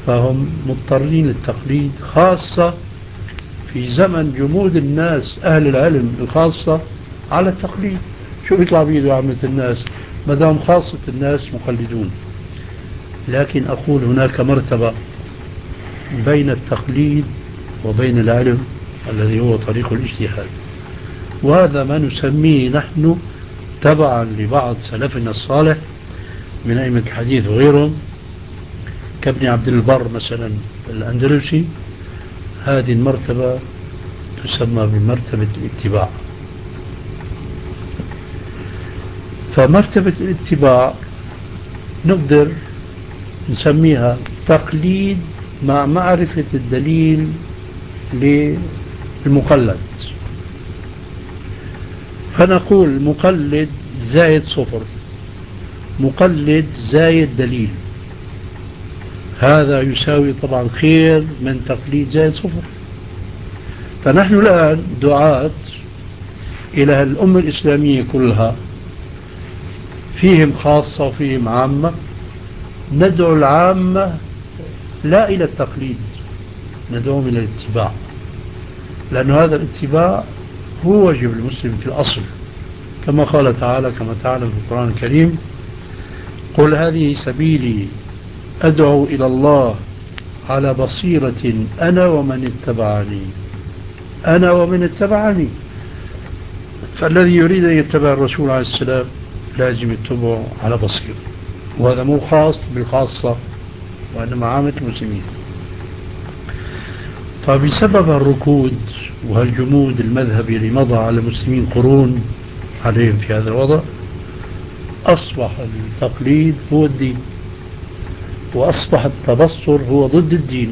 فهم مضطرين للتقليد، خاصة في زمن جمود الناس أهل العلم الخاصة على التقليد. شو بيطلع بيده عامة الناس ما دام خاصة الناس مقلدون؟ لكن أقول هناك مرتبة بين التقليد وبين العلم الذي هو طريق الاجتهاد، وهذا ما نسميه نحن تبعا لبعض سلفنا الصالح من أئمة الحديث وغيرهم كابن عبد البر مثلا الأندلسي. هذه المرتبة تسمى بمرتبة الاتباع. فمرتبة الاتباع نقدر نسميها تقليد مع معرفة الدليل للمقلد. فنقول مقلد زائد صفر، مقلد زائد دليل، هذا يساوي طبعا خير من تقليد زائد صفر. فنحن الآن دعاة إلى الأمة الإسلامية كلها، فيهم خاصة وفيهم عامة. ندعو العامة لا إلى التقليد، ندعوهم إلى الاتباع، لأن هذا الاتباع هو واجب المسلم في الأصل، كما قال تعالى كما تعلم في القرآن الكريم: قل هذه سبيلي أدعو إلى الله على بصيرة أنا ومن اتبعني. أنا ومن اتبعني، فالذي يريد أن يتبع الرسول عليه السلام لازم يتبعه على بصيرة، وهذا مو خاص بالخاصة وإنما عامة المسلمين. فبسبب الركود وهالجمود المذهبي اللي مضى على المسلمين قرون عليهم في هذا الوضع، أصبح التقليد هو الدين، وأصبح التبصر هو ضد الدين.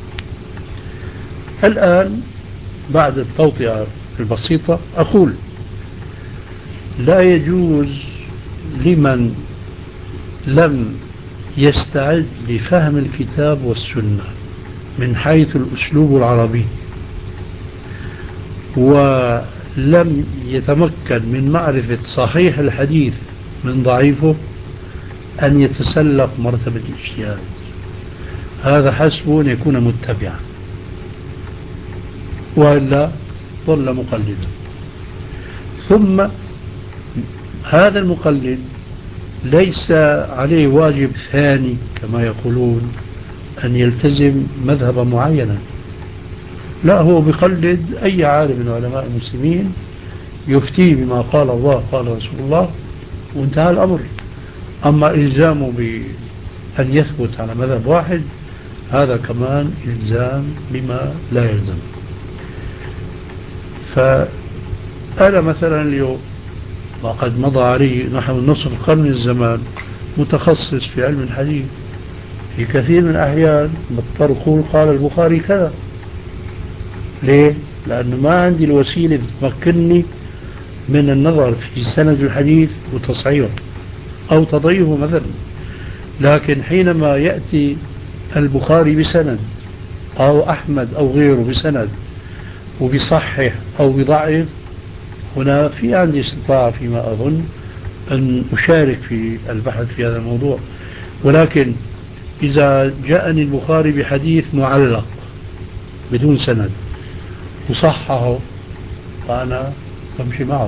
الآن بعد التوطئة البسيطة أقول لا يجوز لمن لم يستعد لفهم الكتاب والسنة من حيث الأسلوب العربي ولم يتمكن من معرفة صحيح الحديث من ضعيفه أن يتسلق مرتبة الاجتهاد. هذا حسبه أن يكون متبعا، وإلا ظل مقلدا. ثم هذا المقلد ليس عليه واجب ثاني كما يقولون أن يلتزم مذهبا معينا، لا، هو بيقلد أي عالم من علماء المسلمين يفتيه بما قال الله قال رسول الله وانتهى الأمر. أما إلزامه بأن يثبت على مذهب واحد هذا كمان إلزام بما لا يلزم. فأنا مثلا اليوم وقد مضى علي نحو نصف قرن من الزمان متخصص في علم الحديث، في كثير من الأحيان بضطر أقول قال البخاري كذا. ليه؟ لأنه ما عندي الوسيلة تمكنني من النظر في سند الحديث وتصحيحه أو تضعيفه مثلا. لكن حينما يأتي البخاري بسند أو أحمد أو غيره بسند وبيصحح أو بيضعف، هنا في عندي استطاعة فيما أظن أن أشارك في البحث في هذا الموضوع. ولكن إذا جاءني البخاري بحديث معلق بدون سند وصححه فأنا أمشي معه.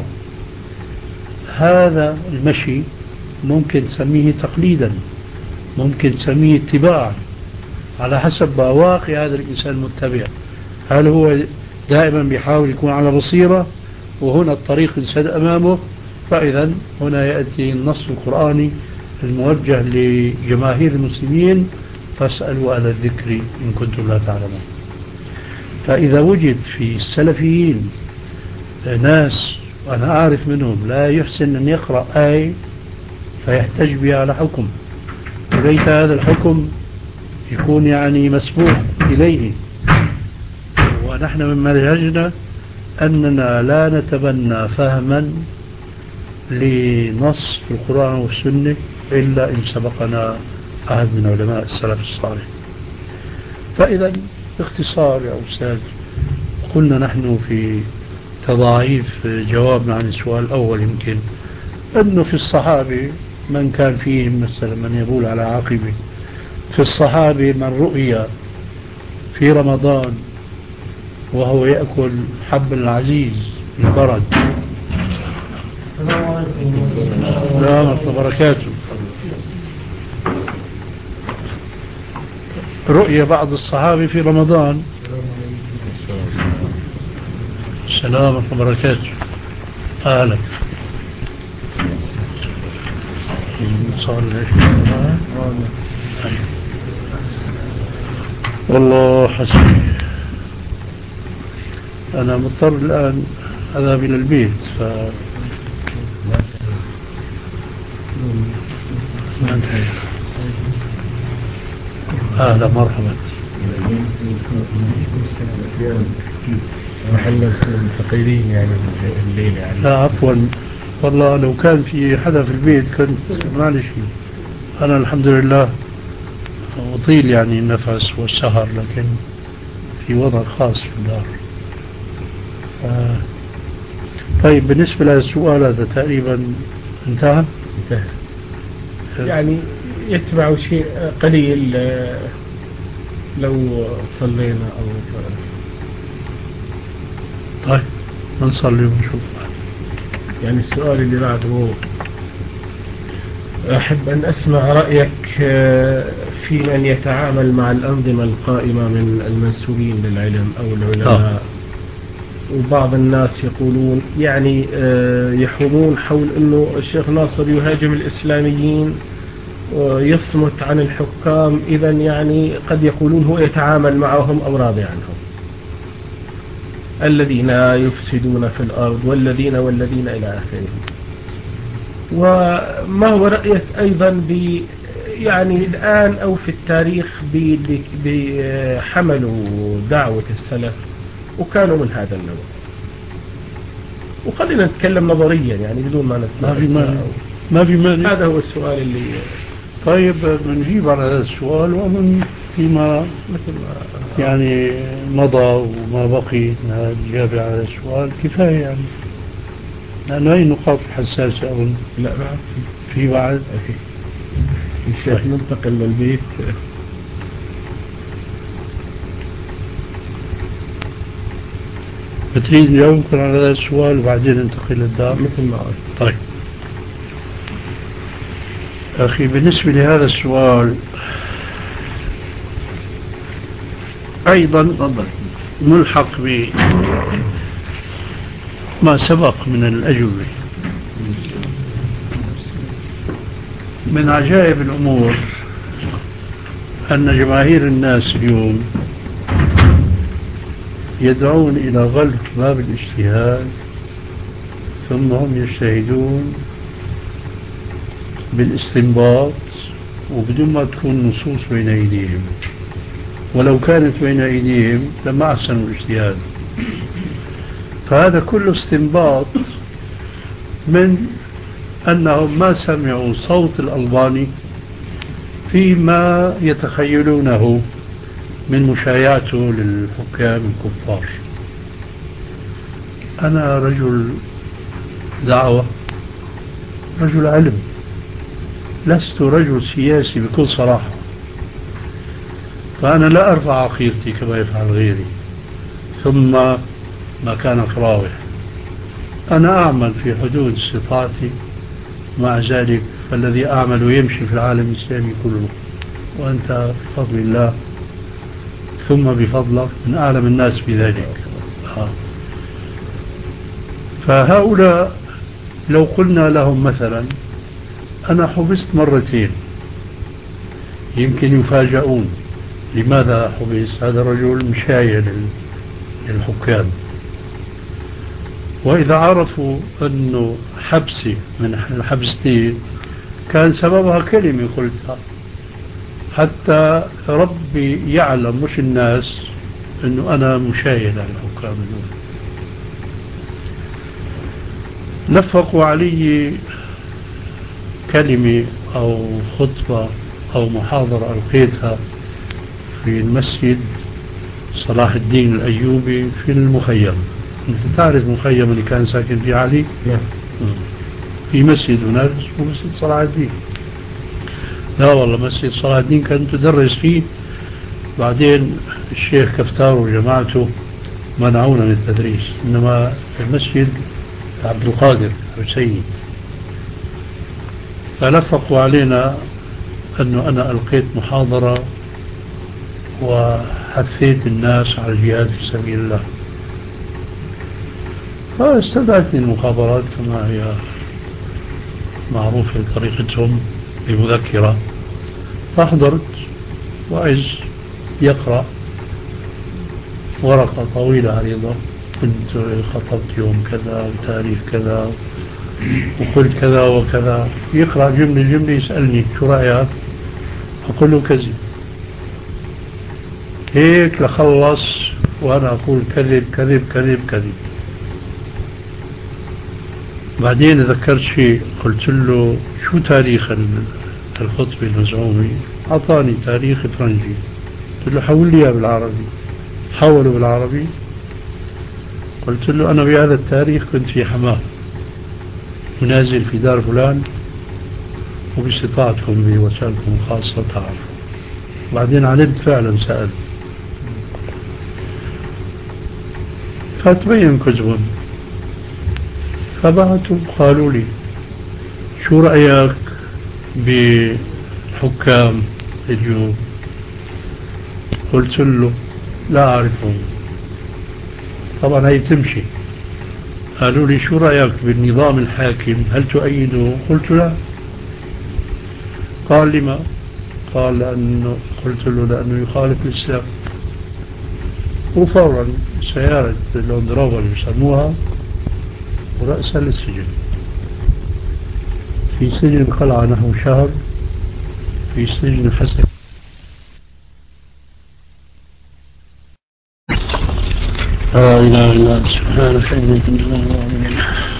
هذا المشي ممكن تسميه تقليدا، ممكن تسميه اتباعا، على حسب واقع هذا الإنسان المتبع. هل هو دائما بيحاول يكون على بصيرة وهنا الطريق انسد أمامه؟ فإذا هنا يأتي النص القرآني الموجه لجماهير المسلمين: فاسألوا أهل الذكر إن كنتم لا تعلمون. فإذا وجد في السلفيين ناس وأنا أعرف منهم لا يحسن أن يقرأ آية فيحتج بها على حكم، وليس هذا الحكم يكون يعني مسبوق إليه، ونحن من منهجنا أننا لا نتبنى فهما لنص في القرآن والسنة إلا إن سبقنا أحد من علماء السلف الصالح. فإذا باختصار يا أستاذ قلنا نحن في تضاعيف جوابنا عن السؤال الأول يمكن أنه في الصحابة من كان فيهم مثلا من يقول على عاقبه في الصحابة من رؤيا في رمضان وهو يأكل حب العزيز البرد. السلام ورحمة الله وبركاته. رؤيا بعض الصحابة في رمضان. السلام ورحمة الله وبركاته. أهلا. والله حسبي، أنا مضطر الآن أذهب إلى البيت. ف أهلا مرحبا. محل الفقيرين يعني الليلة يعني. لا عفوا والله، لو كان في حدا في البيت كنت معلش. أنا الحمد لله أطيل يعني النفس والسهر، لكن في وضع خاص في الدار. آه. طيب بالنسبة للسؤال هذا تقريبا انتهى؟ انتهى. يعني يتبع شيء قليل لو صلينا أو طيب نصلي ونشوف. يعني السؤال اللي بعده، أحب أن أسمع رأيك في من يتعامل مع الأنظمة القائمة من المنسوبين للعلم أو العلماء. وبعض الناس يقولون يعني يحومون حول أنه الشيخ ناصر يهاجم الإسلاميين ويصمت عن الحكام، إذا يعني قد يقولون هو يتعامل معهم أو راضي عنهم، الذين يفسدون في الأرض والذين والذين إلى آخره. وما هو رأيك أيضا ب يعني الآن أو في التاريخ بحملوا دعوة السلف وكانوا من هذا النوع؟ وخلينا نتكلم نظريا يعني بدون ما نتناقش. ما في مانع. هذا هو السؤال اللي طيب بنجيب على هذا السؤال، ومن فيما يعني مضى وما بقي من الإجابة على السؤال كفاية يعني، لأنه هي نقاط حساسة أظن. لا بعد في بعد الشيخ ننتقل للبيت. بتريد نجاوبكم على هذا السؤال وبعدين ننتقل للدار مثل ما قلت؟ طيب أخي، بالنسبة لهذا السؤال أيضا ملحق بما سبق من الأجوبة. من عجائب الأمور أن جماهير الناس اليوم يدعون إلى غلق باب الاجتهاد، ثم هم يجتهدون بالاستنباط وبدون ما تكون نصوص بين أيديهم، ولو كانت بين أيديهم لما أحسنوا الاجتهاد. فهذا كله استنباط من أنهم ما سمعوا صوت الألباني فيما يتخيلونه من مشايعته للحكام الكفار. أنا رجل دعوة، رجل علم، لست رجل سياسي بكل صراحة، فأنا لا أرفع عقيرتي كما يفعل غيري ثم ما كان راوح. أنا أعمل في حدود استطاعتي، مع ذلك فالذي أعمل يمشي في العالم الإسلامي كله، وأنت بفضل الله ثم بفضلك من أعلم الناس بذلك. آه. فهؤلاء لو قلنا لهم مثلا أنا حبست مرتين يمكن يفاجئون. لماذا حبست؟ هذا الرجل مشايع للحكام، وإذا عرفوا أنه حبسي من الحبستين كان سببها كلمة قلتها، حتى ربي يعلم مش الناس أنه أنا مشايع للحكام دول. لفقوا علي كلمة أو خطبة أو محاضرة ألقيتها في المسجد صلاح الدين الأيوبي في المخيم. أنت تعرف مخيم اللي كان ساكن فيه علي؟ نعم. في مسجد هناك اسمه مسجد صلاح الدين. لا والله مسجد صلاح الدين كنت أدرس فيه، بعدين الشيخ كفتار وجماعته منعونا من التدريس، إنما في المسجد عبد القادر حسين فلفقوا علينا أنه أنا ألقيت محاضرة وحثيت الناس على الجهاد في سبيل الله، فاستدعتني المخابرات كما هي معروفة طريقتهم بمذكرة، فأحضرت وعز يقرأ ورقة طويلة عريضة، كنت خطبت يوم كذا وتاريخ كذا وقلت كذا وكذا، يقرأ جملة جملة يسألني شو رأيك؟ أقول له كذب، هيك لخلص وأنا أقول كذب كذب كذب كذب. بعدين ذكرت شيء، قلت له شو تاريخ الخطبة المزعومة؟ أعطاني تاريخ فرنجي، قلت له حول لي بالعربي، حوله بالعربي، قلت له أنا بهذا التاريخ كنت في حماه ونازل في دار فلان وباستطاعتكم بوسائلكم الخاصة تعرفوا. بعدين علمت فعلا سأل، فتبين كذبهم، فبعتوا قالوا لي شو رأيك بحكام اليوم؟ قلت له لا أعرفهم. طبعا هي تمشي. قالوا لي شو رأيك بالنظام الحاكم، هل تؤيده؟ قلت لا. قال لما؟ قال لأنه، قلت له لأنه يخالف الإسلام. وفورا سيارة لوندروفر يسموها ورأسها للسجن، في سجن خلع نحو شهر، في سجن حسن. لا إله إلا أنت سبحانك إني كنت من الظالمين.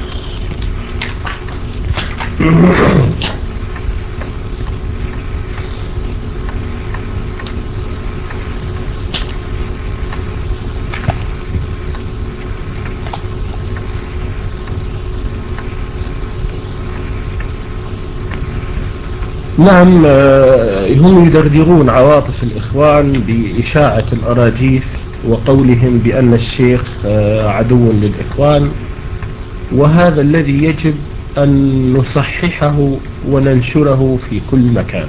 نعم، هم يدردرون عواطف الإخوان بإشاعة الأراجيف وقولهم بأن الشيخ عدو للإخوان، وهذا الذي يجب أن نصححه وننشره في كل مكان.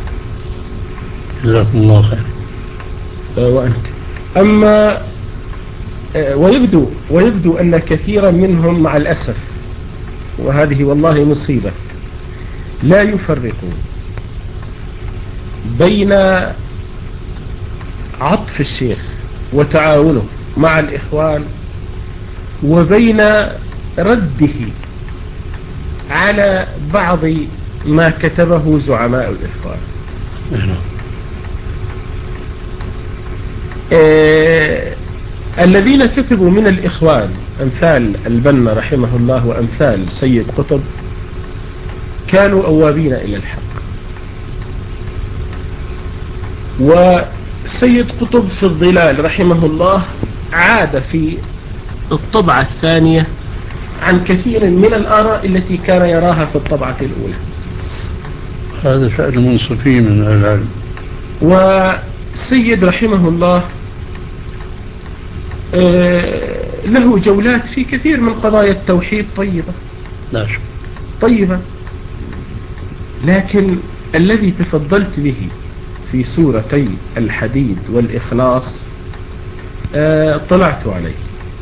جزاكم الله خير. وأنت أما ويبدو, ويبدو أن كثيرا منهم مع الأسف، وهذه والله مصيبة، لا يفرقون بين عطف الشيخ وتعاونه مع الإخوان وبين رده على بعض ما كتبه زعماء الإخوان. آه الذين كتبوا من الإخوان أمثال البنا رحمه الله وأمثال سيد قطب كانوا أوابين إلى الحق. وسيد قطب في الظلال رحمه الله عاد في الطبعة الثانية عن كثير من الآراء التي كان يراها في الطبعة الأولى. هذا شأن المنصفين من العلم. وسيد رحمه الله له جولات في كثير من قضايا التوحيد طيبة، لا شك طيبة، لكن الذي تفضلت به في سورتي الحديد والإخلاص طلعت عليه،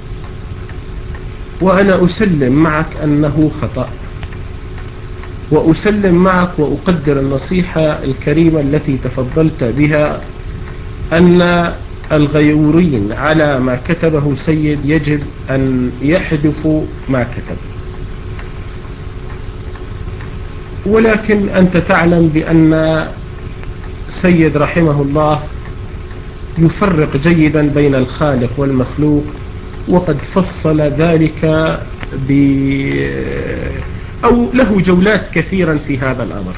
وأنا أسلم معك أنه خطأ، وأسلم معك وأقدر النصيحة الكريمة التي تفضلت بها أن الغيورين على ما كتبه سيد يجب أن يحذفوا ما كتب. ولكن أنت تعلم بأن سيد رحمه الله يفرق جيدا بين الخالق والمخلوق، وقد فصل ذلك ب أو له جولات كثيرا في هذا الأمر.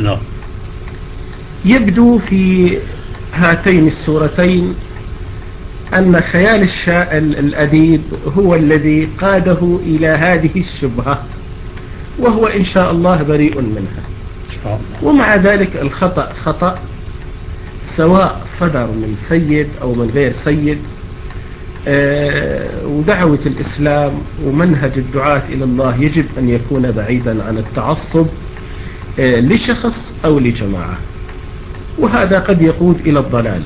يبدو في هاتين السورتين أن خيال الشاعر الأديب هو الذي قاده إلى هذه الشبهة، وهو إن شاء الله بريء منها. ومع ذلك الخطأ خطأ، سواء صدر من سيد أو من غير سيد. آه ودعوة الإسلام ومنهج الدعاة إلى الله يجب أن يكون بعيدا عن التعصب آه لشخص أو لجماعة، وهذا قد يقود إلى الضلال.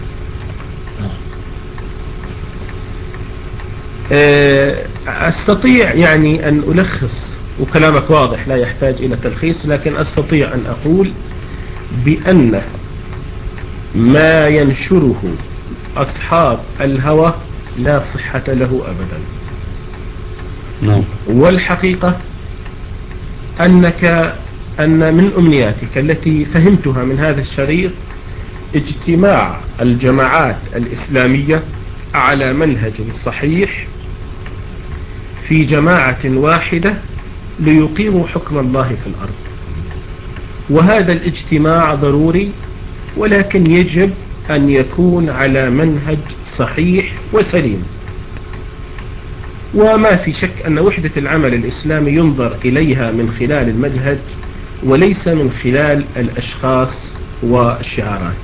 آه أستطيع يعني أن ألخص، وكلامك واضح لا يحتاج إلى تلخيص، لكن أستطيع أن أقول بأن ما ينشره أصحاب الهوى لا صحة له أبدا. نعم. والحقيقة أنك أن من أمنياتك التي فهمتها من هذا الشريط اجتماع الجماعات الإسلامية على منهج صحيح في جماعة واحدة ليقيموا حكم الله في الأرض، وهذا الاجتماع ضروري، ولكن يجب أن يكون على منهج صحيح وسليم. وما في شك أن وحدة العمل الإسلامي ينظر إليها من خلال المنهج وليس من خلال الأشخاص والشعارات،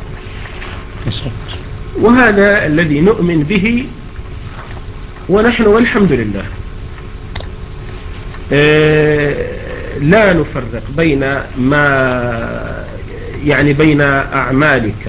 وهذا الذي نؤمن به. ونحن والحمد لله لا نفرق بين ما يعني بين أعمالك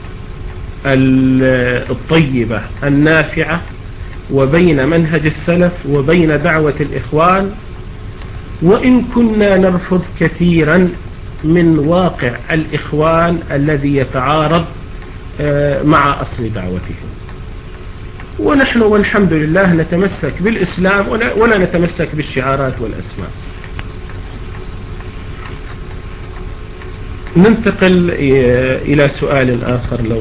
الطيبة النافعة وبين منهج السلف وبين دعوة الإخوان، وإن كنا نرفض كثيرا من واقع الإخوان الذي يتعارض مع أصل دعوتهم. ونحن والحمد لله نتمسك بالإسلام ولا, ولا نتمسك بالشعارات والأسماء. ننتقل إلى سؤال آخر لو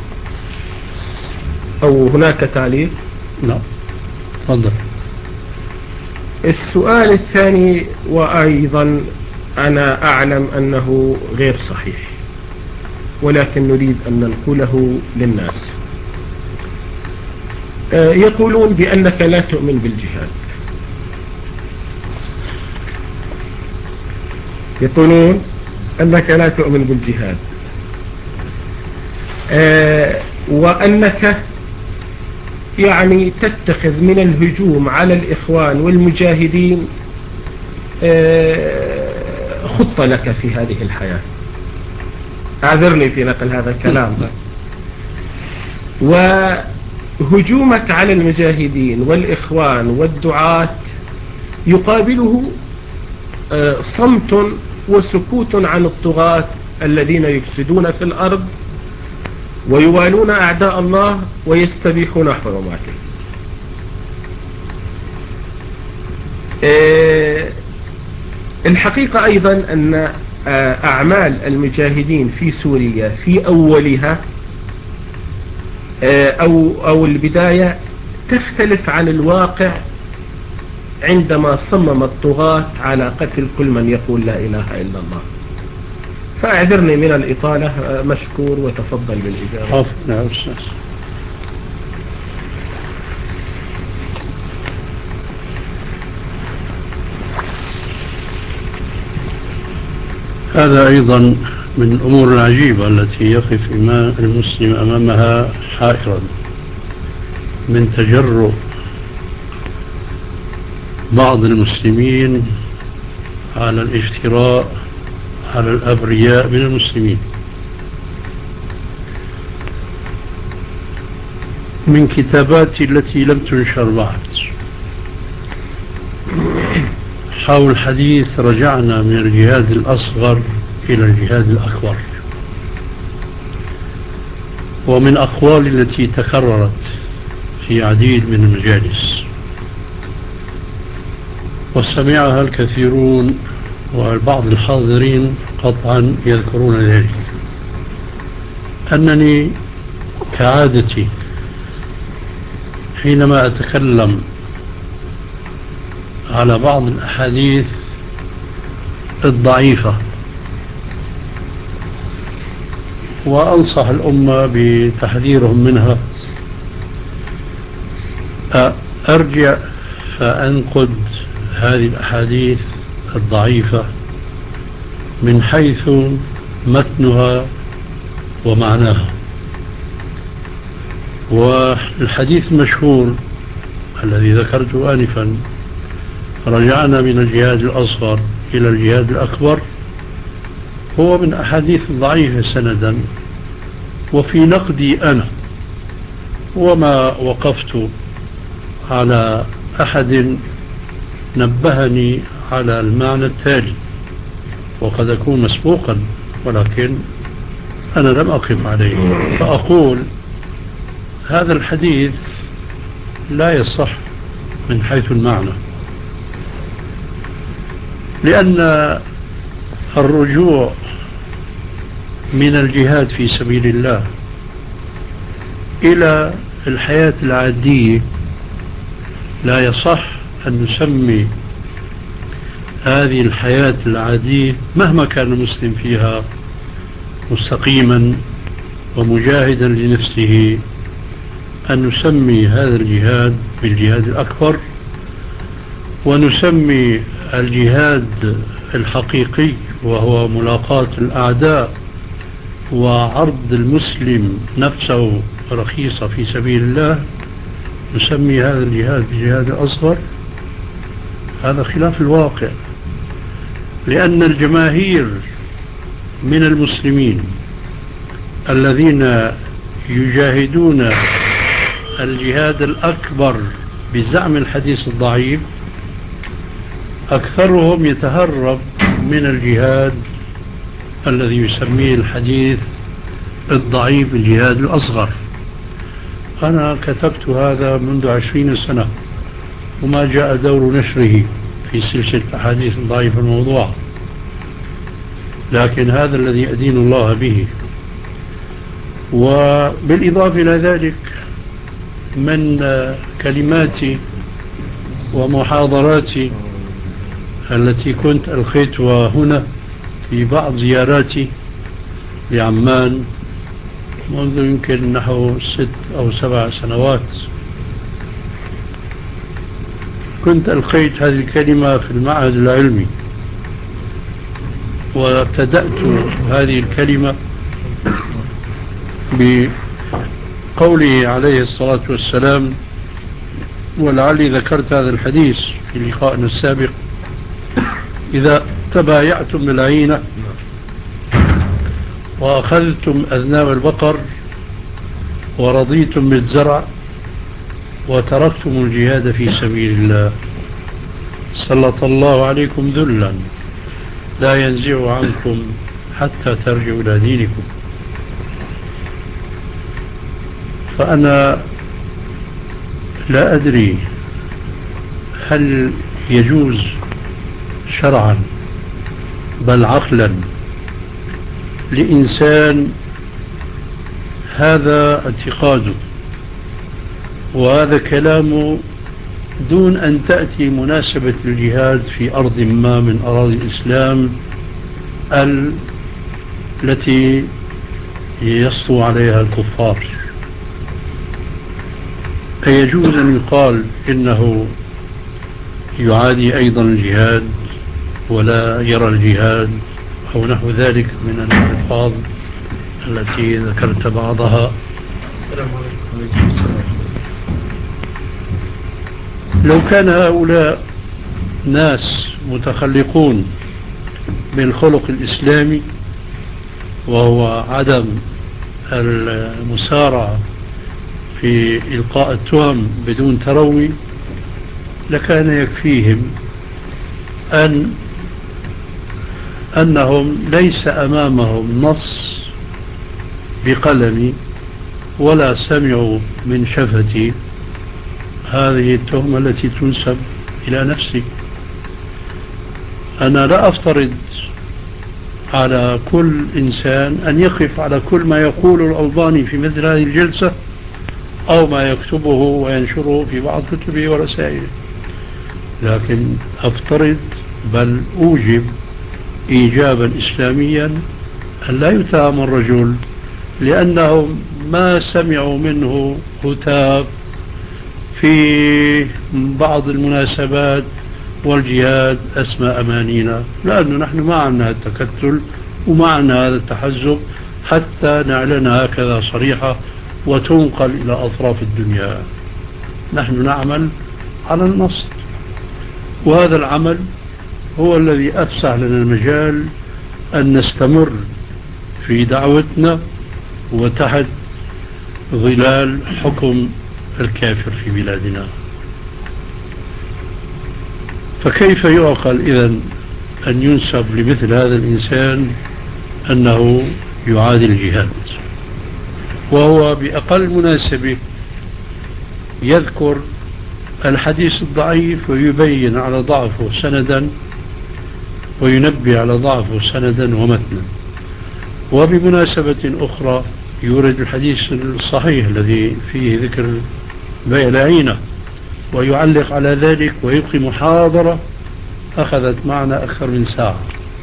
أو هناك تعليق. لا تفضل. السؤال الثاني، وأيضا أنا أعلم أنه غير صحيح ولكن نريد أن ننقله للناس. يقولون بأنك لا تؤمن بالجهاد، يقولون أنك لا تؤمن بالجهاد وأنك يعني تتخذ من الهجوم على الإخوان والمجاهدين خطة لك في هذه الحياة. أعذرني في نقل هذا الكلام. وهجومك على المجاهدين والإخوان والدعاة يقابله صمت وسكوت عن الطغاة الذين يفسدون في الأرض ويوالون أعداء الله ويستبيحون حرماته. الحقيقة أيضا أن أعمال المجاهدين في سوريا في أولها أو, أو البداية تختلف عن الواقع عندما صمم الطغاة على قتل كل من يقول لا إله إلا الله. فأعذرني من الإطالة، مشكور وتفضل بالإجابة. عفوا يا أستاذ. هذا أيضا من الأمور العجيبة التي يقف المسلم أمامها حائرا، من تجرؤ بعض المسلمين على الافتراء على الأبرياء من المسلمين، من كتاباتي التي لم تنشر بعد حول الحديث رجعنا من الجهاد الأصغر إلى الجهاد الأكبر، ومن أقوال التي تكررت في عديد من المجالس وسمعها الكثيرون والبعض الحاضرين قطعا يذكرون ذلك، أنني كعادتي حينما أتكلم على بعض الأحاديث الضعيفة وأنصح الأمة بتحذيرهم منها، أرجع فأنقد هذه الأحاديث الضعيفة من حيث متنها ومعناها. والحديث المشهور الذي ذكرته آنفا، رجعنا من الجهاد الأصغر إلى الجهاد الأكبر، هو من أحاديث ضعيفة سندا. وفي نقدي أنا، وما وقفت على أحد نبهني على المعنى التالي، وقد أكون مسبوقا ولكن أنا لم أقف عليه، فأقول هذا الحديث لا يصح من حيث المعنى، لأن الرجوع من الجهاد في سبيل الله إلى الحياة العادية لا يصح أن نسمي هذه الحياة العادية مهما كان المسلم فيها مستقيما ومجاهدا لنفسه، أن نسمي هذا الجهاد بالجهاد الأكبر، ونسمي الجهاد الحقيقي وهو ملاقاة الأعداء وعرض المسلم نفسه رخيصة في سبيل الله، نسمي هذا الجهاد بالجهاد الأصغر. هذا خلاف الواقع، لأن الجماهير من المسلمين الذين يجاهدون الجهاد الأكبر بزعم الحديث الضعيف أكثرهم يتهرب من الجهاد الذي يسميه الحديث الضعيف الجهاد الأصغر. أنا كتبت هذا منذ عشرين سنة وما جاء دور نشره في سلسلة أحاديث ضعيفة الموضوع، لكن هذا الذي أدين الله به. وبالإضافة إلى ذلك من كلماتي ومحاضراتي التي كنت ألقيتها هنا في بعض زياراتي لعمان منذ يمكن نحو ست أو سبع سنوات، كنت ألقيت هذه الكلمة في المعهد العلمي، وابتدأت هذه الكلمة بقوله عليه الصلاة والسلام، ولعلي ذكرت هذا الحديث في لقائنا السابق: إذا تبايعتم بالعينة وأخذتم أذناب البقر ورضيتم بالزرع وتركتم الجهاد في سبيل الله سلط الله عليكم ذلا لا ينزع عنكم حتى ترجعوا إلى دينكم. فأنا لا أدري هل يجوز شرعا بل عقلا لإنسان هذا اعتقاده وهذا كلامه دون أن تأتي مناسبة الجهاد في أرض ما من أراضي الإسلام التي يسطو عليها الكفار، فيجوز أن يقال إنه يعادي أيضا الجهاد ولا يرى الجهاد أو نحو ذلك من الألفاظ التي ذكرت بعضها. السلام عليكم. لو كان هؤلاء ناس متخلقون بالخلق الإسلامي وهو عدم المسارعة في إلقاء التهم بدون تروي، لكان يكفيهم أن أنهم ليس أمامهم نص بقلمي ولا سمعوا من شفتي هذه التهمة التي تنسب إلى نفسي. أنا لا أفترض على كل إنسان أن يقف على كل ما يقوله الألباني في مثل هذه الجلسة أو ما يكتبه وينشره في بعض كتبه ورسائله، لكن أفترض بل أوجب إيجابا إسلاميا أن لا يتهم الرجل لأنهم ما سمعوا منه هتاف في بعض المناسبات والجهاد أسمى أمانينا، لأنه نحن ما عندنا التكتل وما عندنا هذا التحزب حتى نعلن هكذا صريحة وتنقل إلى أطراف الدنيا. نحن نعمل على النص، وهذا العمل هو الذي أفسح لنا المجال أن نستمر في دعوتنا وتحت ظلال حكم الكافر في بلادنا. فكيف يعقل إذن أن ينسب لمثل هذا الإنسان أنه يعادي الجهاد، وهو بأقل مناسبة يذكر الحديث الضعيف ويبين على ضعفه سندا وينبه على ضعفه سندا ومتنا، وبمناسبة أخرى يورد الحديث الصحيح الذي فيه ذكر بيع العينة ويعلق على ذلك ويبقي محاضرة أخذت معنا أكثر من ساعة.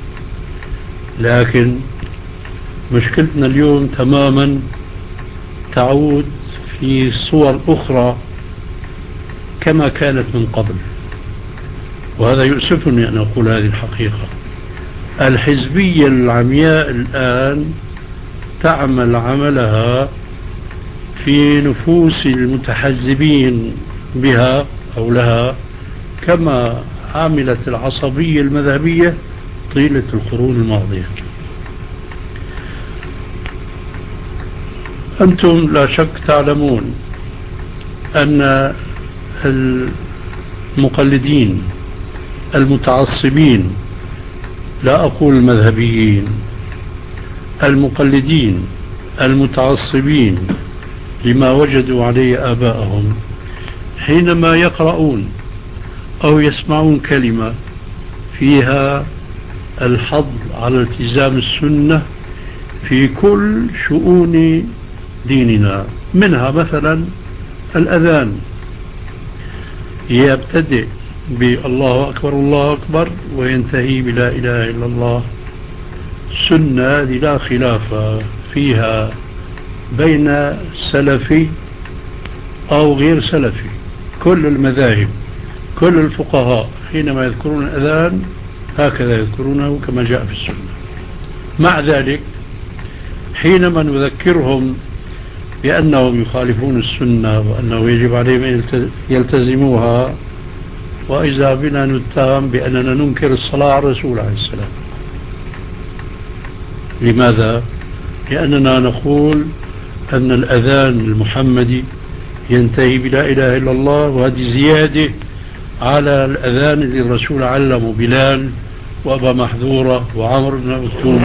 لكن مشكلتنا اليوم تماما تعود في صور أخرى كما كانت من قبل، وهذا يؤسفني أن أقول هذه الحقيقة. الحزبية العمياء الآن تعمل عملها في نفوس المتحزبين بها أو لها كما عملت العصبية المذهبية طيلة القرون الماضية. أنتم لا شك تعلمون أن المقلدين المتعصبين، لا أقول المذهبيين، المقلدين المتعصبين لما وجدوا عليه آباءهم، حينما يقرؤون أو يسمعون كلمة فيها الحظ على التزام السنة في كل شؤون ديننا، منها مثلا الأذان يبتدئ بالله أكبر الله أكبر وينتهي بلا إله إلا الله، سنة لا خلاف فيها بين سلفي أو غير سلفي. كل المذاهب كل الفقهاء حينما يذكرون الأذان هكذا يذكرونه كما جاء في السنة. مع ذلك حينما نذكرهم بأنهم يخالفون السنة وأنه يجب عليهم أن يلتزموها، وإذا بنا نتهم بأننا ننكر الصلاة على الرسول عليه السلام. لماذا؟ لأننا نقول أن الأذان المحمدي ينتهي بلا إله إلا الله، وهذه زيادة على الأذان الذي الرسول علمه بلال وأبا محذورة وعمر بن مكتوم.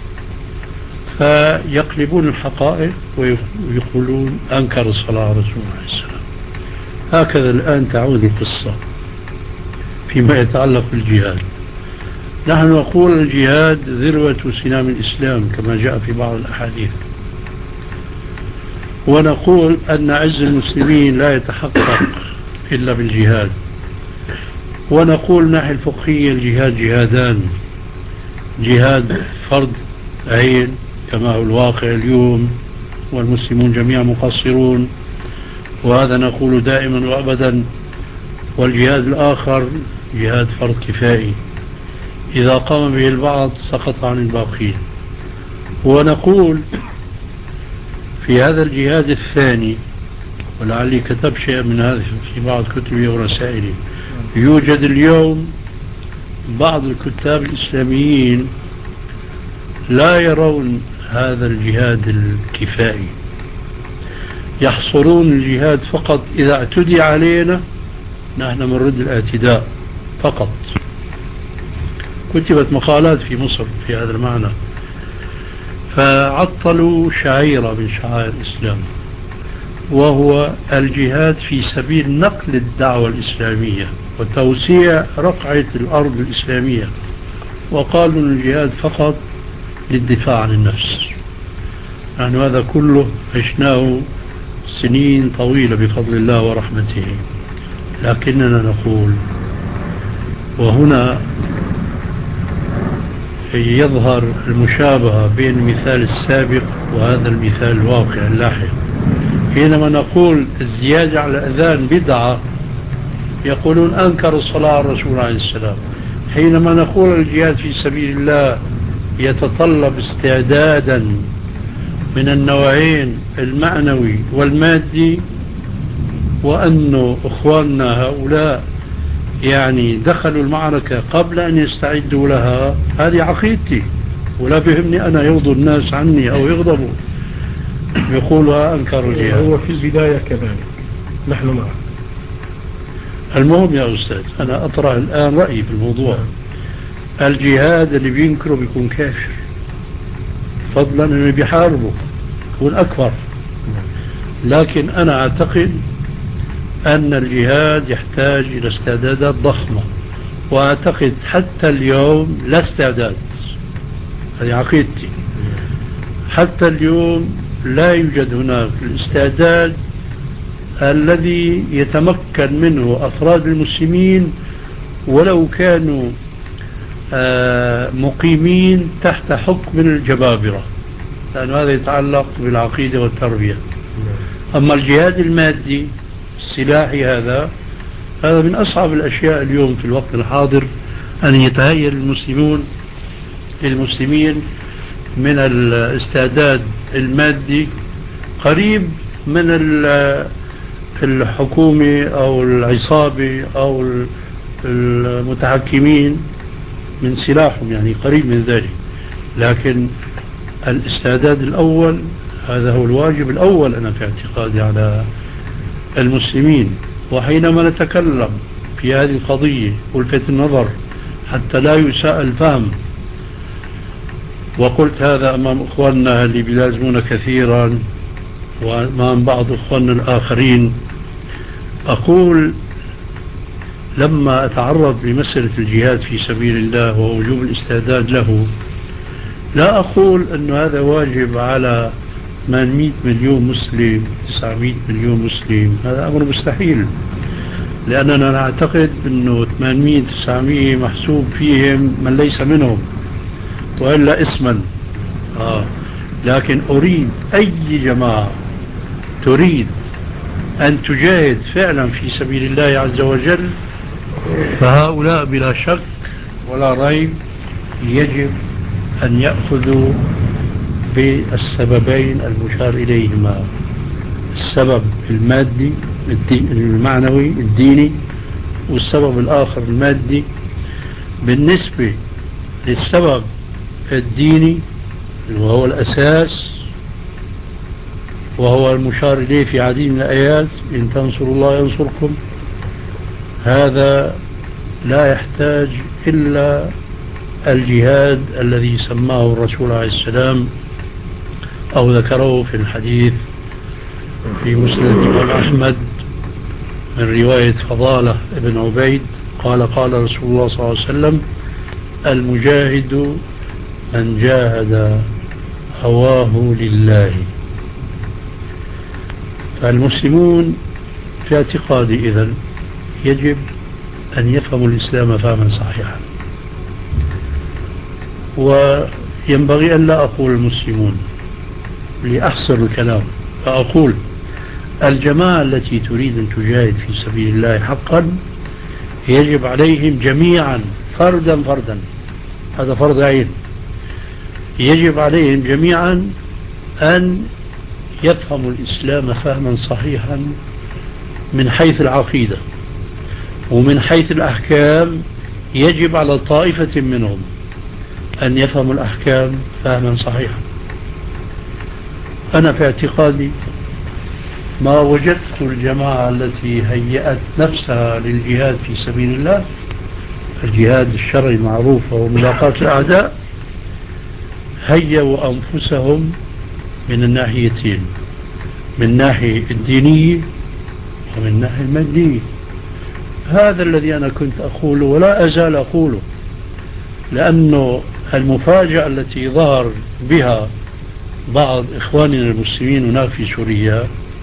فيقلبون الحقائق ويقولون أنكر الصلاة على الرسول عليه السلام. هكذا الآن تعود القصة فيما يتعلق بالجهاد. نحن نقول الجهاد ذروة سنام الإسلام كما جاء في بعض الأحاديث، ونقول أن عز المسلمين لا يتحقق إلا بالجهاد، ونقول ناحية الفقهية الجهاد جهادان: جهاد فرض عين كما هو الواقع اليوم والمسلمون جميعا مقصرون، وهذا نقول دائما وأبدا، والجهاد الآخر جهاد فرض كفائي إذا قام به البعض سقط عن الباقين. ونقول في هذا الجهاد الثاني، ولعلي كتب شيء من هذا في بعض كتبي ورسائلي، يوجد اليوم بعض الكتاب الإسلاميين لا يرون هذا الجهاد الكفائي، يحصرون الجهاد فقط إذا اعتدي علينا نحن نرد الاعتداء فقط. كتبت مقالات في مصر في هذا المعنى، فعطلوا شعيرة من شعائر الإسلام، وهو الجهاد في سبيل نقل الدعوة الإسلامية وتوسيع رقعة الأرض الإسلامية، وقالوا الجهاد فقط للدفاع عن النفس. نحن يعني هذا كله عشناه سنين طويلة بفضل الله ورحمته، لكننا نقول، وهنا يظهر المشابهة بين المثال السابق وهذا المثال الواقع اللاحق. حينما نقول الزيادة على الأذان بدعة، يقولون أنكر الصلاة على الرسول عليه السلام. حينما نقول الجهاد في سبيل الله يتطلب استعدادا من النوعين المعنوي والمادي، وأنه إخواننا هؤلاء يعني دخلوا المعركة قبل أن يستعدوا لها، هذه عقيدتي، ولا بهمني أنا يرضوا الناس عني أو يغضبوا، يقولها أنكروا الجهاد. هو في البداية كذلك، نحن معه. المهم يا أستاذ، أنا أطرح الآن رأيي في الموضوع. الجهاد اللي بينكره بيكون كافر، فضلا أنه بيحاربه يكون أكبر. لكن أنا أعتقد أن الجهاد يحتاج إلى استعدادات ضخمة، وأعتقد حتى اليوم لا استعداد، هذه عقيدتي، حتى اليوم لا يوجد هناك الاستعداد الذي يتمكن منه أفراد المسلمين ولو كانوا مقيمين تحت حكم الجبابرة، لأن هذا يتعلق بالعقيدة والتربية. أما الجهاد المادي السلاحي هذا هذا من أصعب الأشياء اليوم في الوقت الحاضر، أن يتهيأ المسلمون للمسلمين من الاستعداد المادي قريب من الحكومة أو العصابة أو المتحكمين من سلاحهم، يعني قريب من ذلك. لكن الاستعداد الأول هذا هو الواجب الأول أنا في اعتقادي على المسلمين. وحينما نتكلم في هذه القضية ولفت النظر حتى لا يساء الفهم، وقلت هذا أمام إخواننا اللي بيلازمون كثيرا وأمام بعض إخواننا الآخرين، أقول لما أتعرض لمسألة الجهاد في سبيل الله ووجوب الاستعداد له، لا أقول أن هذا واجب على ثمانمئة مليون مسلم، تسعمئة مليون مسلم، هذا أمر مستحيل، لأننا نعتقد أنه ثمانمئة تسعمئة محسوب فيهم من ليس منهم وإلا اسما. آه. لكن أريد أي جماعة تريد أن تجاهد فعلا في سبيل الله عز وجل، فهؤلاء بلا شك ولا ريب يجب أن يأخذوا بالسببين المشار إليهما، السبب المادي المعنوي الديني، والسبب الآخر المادي. بالنسبة للسبب الديني وهو الأساس وهو المشار إليه في عديد من الآيات، إن تنصروا الله ينصركم، هذا لا يحتاج إلا الجهاد الذي سماه الرسول عليه السلام أو ذكره في الحديث في مسند الإمام أحمد من رواية فضالة ابن عبيد قال قال رسول الله صلى الله عليه وسلم: المجاهد من جاهد هواه لله. فالمسلمون في اعتقادي إذن يجب أن يفهموا الإسلام فهما صحيحا، وينبغي أن لا أقول المسلمون لأحسر الكلام، فأقول الجماعة التي تريد أن تجاهد في سبيل الله حقا يجب عليهم جميعا فردا فردا، هذا فرض عين، يجب عليهم جميعا أن يفهموا الإسلام فهما صحيحا من حيث العقيدة، ومن حيث الأحكام يجب على طائفة منهم أن يفهموا الأحكام فهما صحيحا. أنا في اعتقادي ما وجدت الجماعة التي هيأت نفسها للجهاد في سبيل الله، الجهاد الشرعي المعروف وملاقاة الأعداء، هيئوا أنفسهم من الناحيتين، من الناحية الدينية ومن الناحية المادية. هذا الذي أنا كنت أقوله ولا أزال أقوله، لأنه المفاجأة التي ظهر بها بعض إخواننا المسلمين هناك في سوريا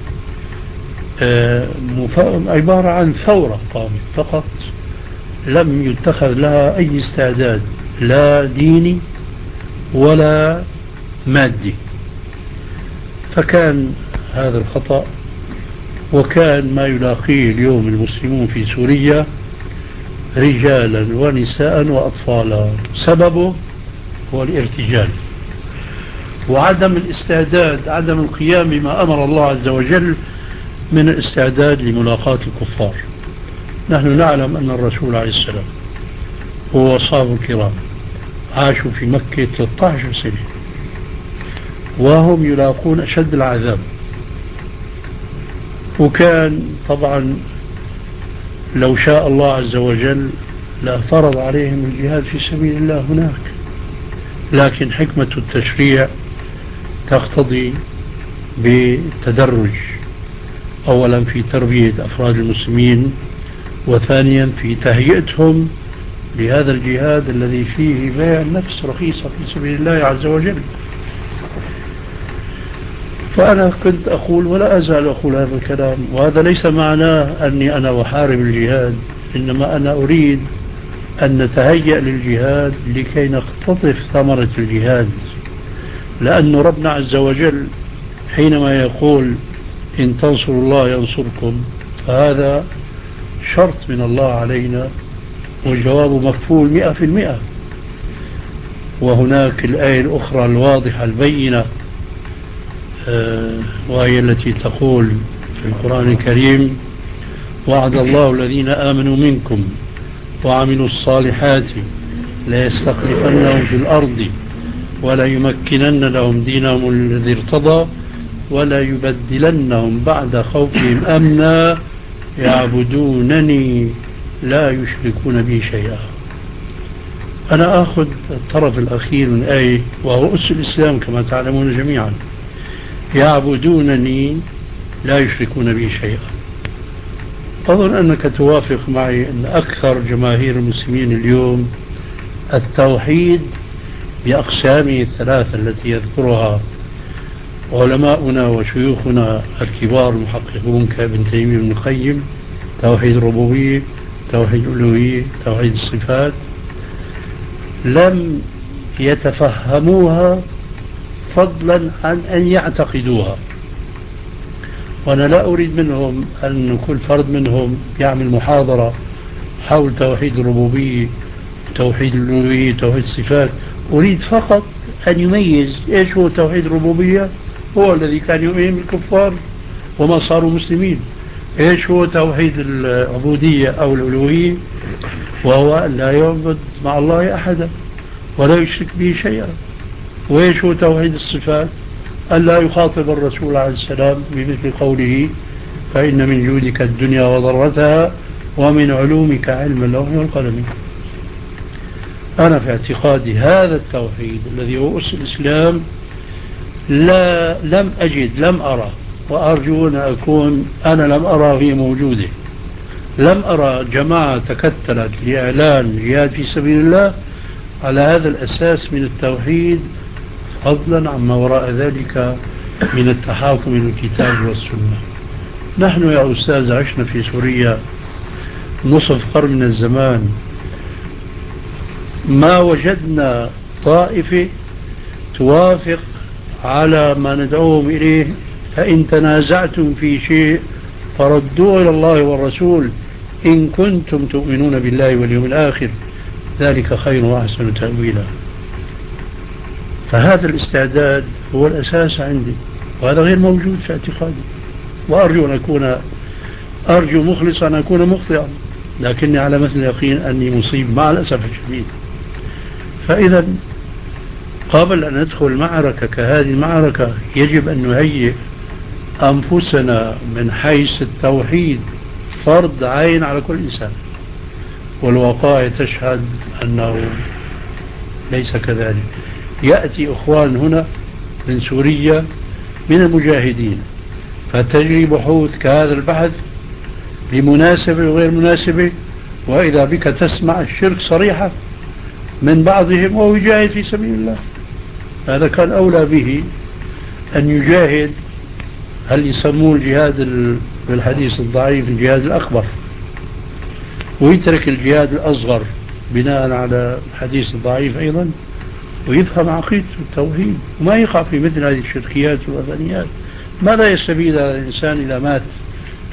عبارة عن ثورة قامت فقط، لم يتخذ لها أي استعداد لا ديني ولا مادي، فكان هذا الخطأ وكان ما يلاقيه اليوم المسلمون في سوريا رجالا ونساء وأطفالا، سببه هو الارتجال وعدم الاستعداد، عدم القيام بما أمر الله عز وجل من الاستعداد لملاقاة الكفار. نحن نعلم أن الرسول عليه السلام هو أصحابه الكرام عاشوا في مكة ثلاثة عشر سنة وهم يلاقون أشد العذاب، وكان طبعا لو شاء الله عز وجل لفرض عليهم الجهاد في سبيل الله هناك، لكن حكمة التشريع تقتضي بالتدرج، أولا في تربية أفراد المسلمين، وثانيا في تهيئتهم لهذا الجهاد الذي فيه بيع النفس رخيصة في سبيل الله عز وجل. فأنا كنت أقول ولا أزال أقول هذا الكلام، وهذا ليس معناه أني أنا أحارب الجهاد، إنما أنا أريد أن نتهيأ للجهاد لكي نقتطف ثمرة الجهاد، لأن ربنا عز وجل حينما يقول إن تنصروا الله ينصركم، فهذا شرط من الله علينا وجوابه مكفول مئة في المئة. وهناك الآية الأخرى الواضحة البينة آه وهي التي تقول في القرآن الكريم وعد الله الذين آمنوا منكم وعملوا الصالحات لا يستخلفنهم في الأرض ولا يمكنن لهم دينهم الذي ارتضى ولا يبدلنهم بعد خوفهم أمنا يعبدونني لا يشركون بي شيئا. أنا أخذ الطرف الأخير من آية وهو أس الإسلام كما تعلمون جميعا، يعبدونني لا يشركون بي شيئا. أظن أنك توافق معي أن أكثر جماهير المسلمين اليوم التوحيد بأقسامه الثلاثة التي يذكرها علماؤنا وشيوخنا الكبار المحققون كابن تيمية وابن القيم، توحيد الربوبية، توحيد الألوهية، توحيد الصفات، لم يتفهموها فضلا عن أن يعتقدوها. وأنا لا أريد منهم أن كل فرد منهم يعمل محاضرة حول توحيد الربوبية، توحيد الألوهية، توحيد الصفات. أريد فقط أن يميز إيش هو توحيد الربوبية، هو الذي كان يؤمن بالكفار وما صاروا مسلمين. إيش هو توحيد العبودية أو الألوهية، وهو أن لا يعبد مع الله أحدا ولا يشرك به شيئا. وإيش هو توحيد الصفات، أن لا يخاطب الرسول عليه السلام بمثل قوله فإن من جودك الدنيا وضرتها ومن علومك علم اللوح والقلم. أنا في اعتقادي هذا التوحيد الذي هو أس الإسلام لا لم أجد لم أرى، وأرجو أن أكون أنا لم أرى في موجوده، لم أرى جماعة تكتلت لإعلان جهاد في سبيل الله على هذا الأساس من التوحيد، فضلا عما وراء ذلك من التحاكم إلى الكتاب والسنة. نحن يا أستاذ عشنا في سوريا نصف قرن من الزمان، ما وجدنا طائفة توافق على ما ندعوهم إليه، فإن تنازعتم في شيء فردوه إلى الله والرسول إن كنتم تؤمنون بالله واليوم الآخر ذلك خير وأحسن تأويلا. فهذا الاستعداد هو الأساس عندي، وهذا غير موجود في اعتقادي، وأرجو أن أكون أرجو مخلصا أن أكون مخطئا، لكني على مثل اليقين أني مصيب مع الأسف الشديد. فإذا قبل أن ندخل معركة كهذه المعركة يجب أن نهيئ أنفسنا من حيث التوحيد فرض عين على كل إنسان، والوقائع تشهد أنه ليس كذلك. يأتي أخوان هنا من سوريا من المجاهدين فتجري بحوث كهذا البحث بمناسبة وغير مناسبة، وإذا بك تسمع الشرك صريحة من بعضهم وهو يجاهد في سبيل الله. هذا كان أولى به أن يجاهد، هل يسموه الجهاد بالحديث الضعيف الجهاد الأكبر، ويترك الجهاد الأصغر بناء على الحديث الضعيف أيضا، ويفهم عقيدة التوحيد وما يقع في مثل هذه الشركيات والوثنيات. ماذا يستفيد هذا الإنسان إذا مات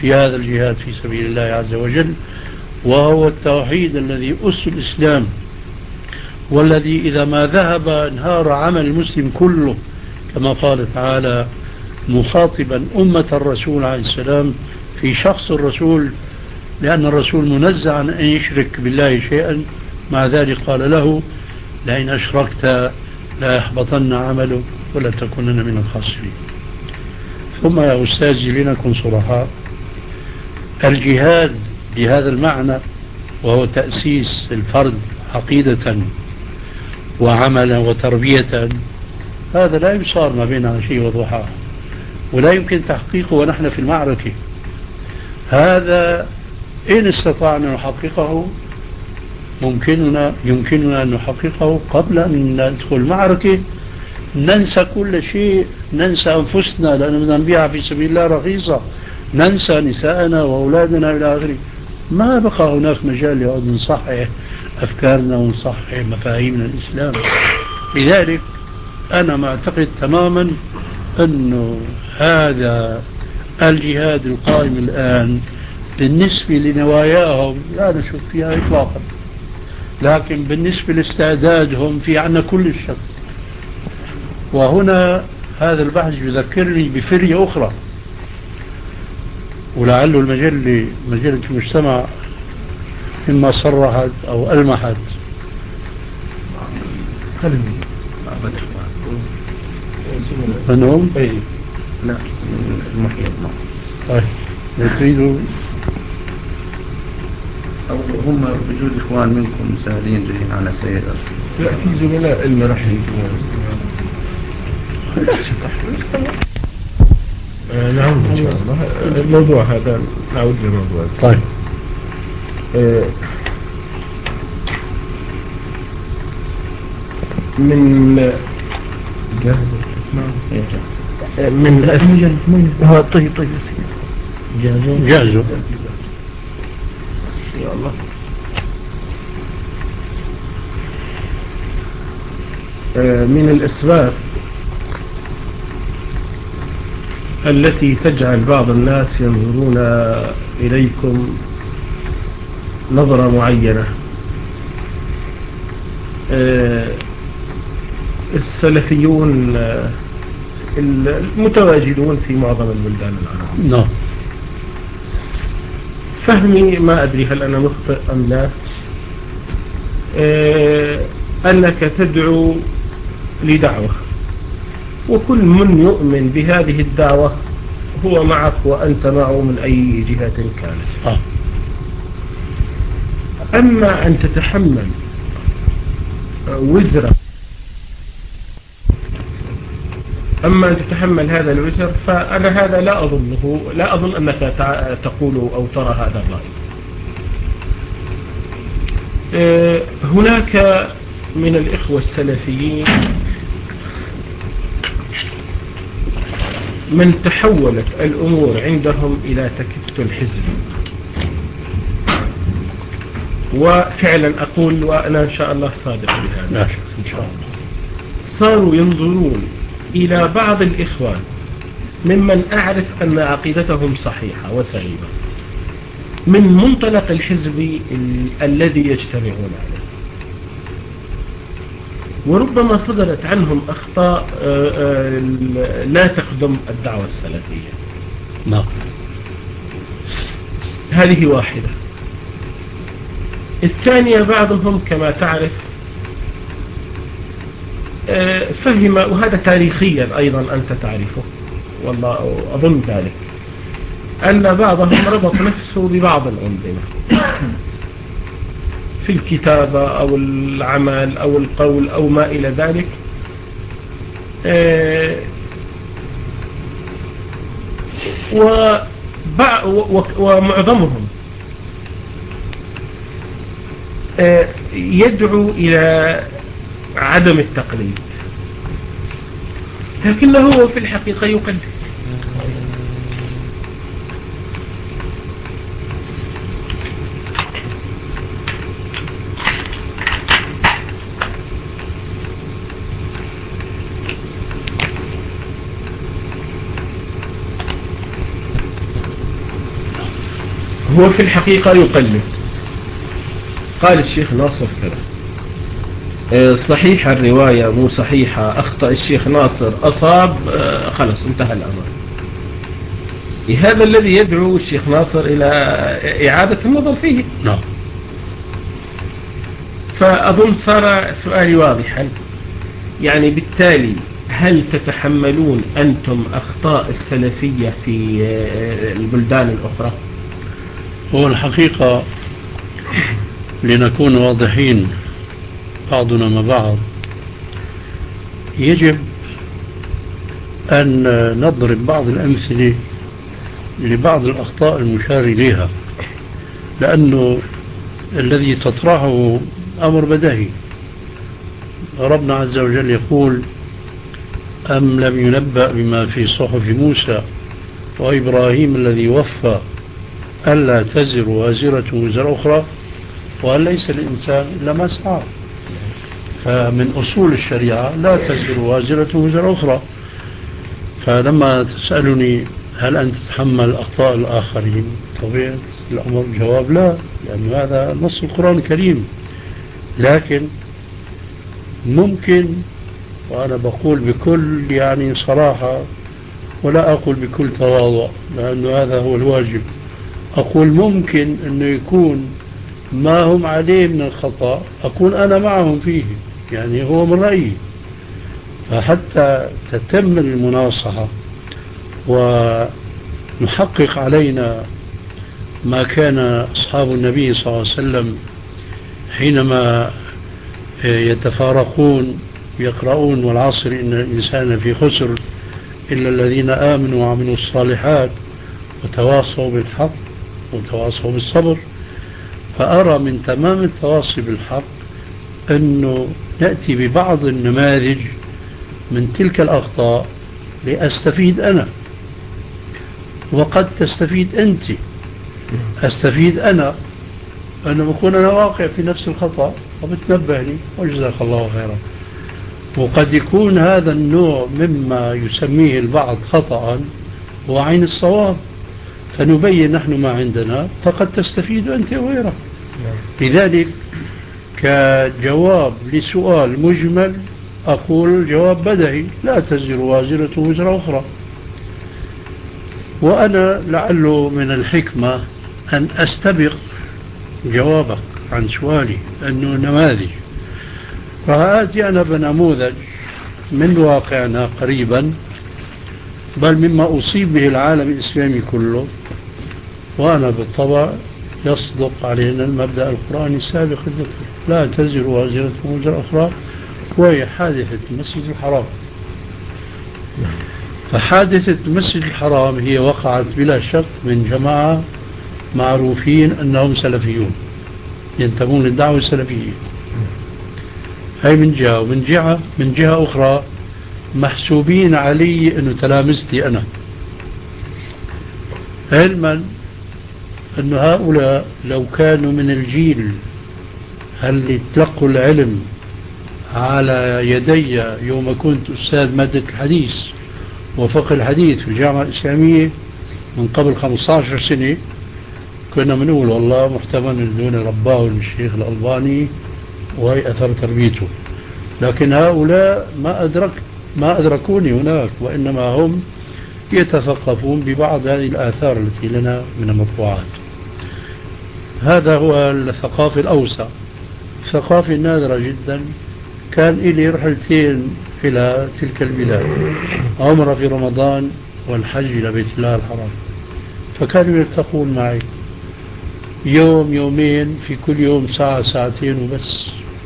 في هذا الجهاد في سبيل الله عز وجل، وهو التوحيد الذي أس الإسلام، والذي إذا ما ذهب انهار عمل المسلم كله، كما قال تعالى مخاطبا أمة الرسول عليه السلام في شخص الرسول، لأن الرسول منزع عن أن يشرك بالله شيئا، مع ذلك قال له لئن أشركت لا يحبطن عمله ولا تكونن من الخاسرين. ثم يا أستاذي لنكن صرحاء، الجهاد بهذا المعنى وهو تأسيس الفرد عقيدة وعملا وتربية، هذا لا يصار ما بين عشي وضحاها، ولا يمكن تحقيقه ونحن في المعركة. هذا إن استطعنا نحققه ممكننا يمكننا أن نحققه قبل أن ندخل المعركة. ننسى كل شيء، ننسى أنفسنا لأننا بدنا نبيعها في سبيل الله رخيصة، ننسى نساءنا وأولادنا إلى آخره. ما بقى هناك مجال لأن نصحح أفكارنا ونصحح مفاهيمنا الإسلام. لذلك أنا معتقد تماما أنه هذا الجهاد القائم الآن بالنسبة لنواياهم لا نشك فيها إطلاقا، لكن بالنسبة لاستعدادهم في عنا كل الشك. وهنا هذا البحث يذكرني بفرية أخرى، ولعله المجلة مجلة المجتمع إما صرحت أو ألمحت. منهم؟ لا المحيط. طيب تريدوا أو هم وجود إخوان منكم مساعدين جايين على سيد أرسل؟ لا، في زملاء لنا راح يجوا. نعود إن شاء الله الموضوع هذا، نعود للموضوع. طيب من من أسجل ها طيب طيب جاهزوا جاهزوا يا الله. من الأسباب التي تجعل بعض الناس ينظرون إليكم نظرة معينة، السلفيون المتواجدون في معظم البلدان العربية. نعم. فهمي ما أدري هل أنا مخطئ أم لا، أنك تدعو لدعوة، وكل من يؤمن بهذه الدعوة هو معك وأنت معه من أي جهة كانت. آه. أما أن تتحمل وزر أما أن تتحمل هذا الوزر فأنا هذا لا أظنه لا أظن أنك تقول أو ترى هذا الرأي. هناك من الإخوة السلفيين من تحولت الأمور عندهم إلى تكتل حزبي، وفعلا أقول وأنا إن شاء الله صادق بهذا، لا شك إن شاء الله، صاروا ينظرون إلى بعض الإخوان ممن أعرف أن عقيدتهم صحيحة وسليمة من منطلق الحزب الذي يجتمعون عليه، وربما صدرت عنهم أخطاء لا تخدم الدعوة السلفية. نعم. هذه واحدة. الثانية بعضهم كما تعرف فهم، وهذا تاريخيا أيضا أنت تعرفه والله أظن ذلك، أن بعضهم ربط نفسه ببعض الأنظمة في الكتابة أو العمل أو القول أو ما إلى ذلك، ومعظمهم يدعو إلى عدم التقليد، لكنه في الحقيقة يقلد. هو في الحقيقة يقلد. قال الشيخ ناصر كذا، صحيحة الرواية مو صحيحة، أخطأ الشيخ ناصر، أصاب، خلص انتهى الأمر. هذا الذي يدعو الشيخ ناصر إلى إعادة النظر فيه. نعم. فأظن صار سؤالي واضحا، يعني بالتالي هل تتحملون أنتم أخطاء السلفية في البلدان الأخرى؟ هو الحقيقة لنكون واضحين بعضنا مع بعض، يجب أن نضرب بعض الأمثلة لبعض الأخطاء المشار إليها، لأنه الذي تطرحه أمر بديهي. ربنا عز وجل يقول: أم لم ينبأ بما في صحف موسى وإبراهيم الذي وفى ألا تزر وازرة وزر أخرى وأن ليس الإنسان إلا ما سعى. فمن أصول الشريعة لا تزر وازرة وزر أخرى. فلما تسألني هل أنت تتحمل أخطاء الآخرين، طبيعة الأمر جواب لا، لأن هذا نص القرآن الكريم. لكن ممكن، وأنا بقول بكل يعني صراحة ولا أقول بكل تواضع لأنه هذا هو الواجب، أقول ممكن أنه يكون ما هم عليه من الخطأ أكون أنا معهم فيه، يعني هو من رأيي. فحتى تتم المناصحة ونحقق علينا ما كان أصحاب النبي صلى الله عليه وسلم حينما يتفارقون يقرؤون: والعصر إن الإنسان في خسر إلا الذين آمنوا وعملوا الصالحات وتواصوا بالحق وتواصوا بالصبر. فأرى من تمام التواصي بالحق أنه نأتي ببعض النماذج من تلك الأخطاء لأستفيد أنا، وقد تستفيد أنت. أستفيد أنا أنا بكون أنا واقع في نفس الخطأ وبتنبهني وجزاك الله خيرا. وقد يكون هذا النوع مما يسميه البعض خطأ هو عين الصواب، فنبين نحن ما عندنا، فقد تستفيد أنت وغيرك. لذلك كجواب لسؤال مجمل أقول جواب بدهي: لا تزر وازرة وزر أخرى. وأنا لعله من الحكمة أن أستبق جوابك عن سؤالي أنه نماذج، فآتي أنا بنموذج من واقعنا قريبا، بل مما أصيب به العالم الإسلامي كله. وأنا بالطبع يصدق علينا المبدأ القرآني السابق الذكر: لا تزر وازرة وزر أخرى، وهي حادثة المسجد الحرام. فحادثة المسجد الحرام هي وقعت بلا شك من جماعة معروفين أنهم سلفيون ينتمون للدعوة السلفية. هاي من جهة. ومن جهة من جهة أخرى محسوبين علي أنه تلامذتي أنا، علما أن هؤلاء لو كانوا من الجيل اللي تلقوا العلم على يدي يوم كنت أستاذ مادة الحديث وفقه الحديث في الجامعة الإسلامية من قبل خمسة عشر سنة، كنا بنقول والله محتمل دون رباه الشيخ الألباني وهي أثر تربيته. لكن هؤلاء ما أدرك ما أدركوني هناك، وإنما هم يتثقفون ببعض هذه الآثار التي لنا من المطبوعات. هذا هو الثقافة الأوسع. الثقافة النادرة جدا كان إلي رحلتين إلى تلك البلاد، عمرة في رمضان والحج إلى بيت الله الحرام، فكانوا يلتقون معي يوم يومين، في كل يوم ساعة ساعتين وبس.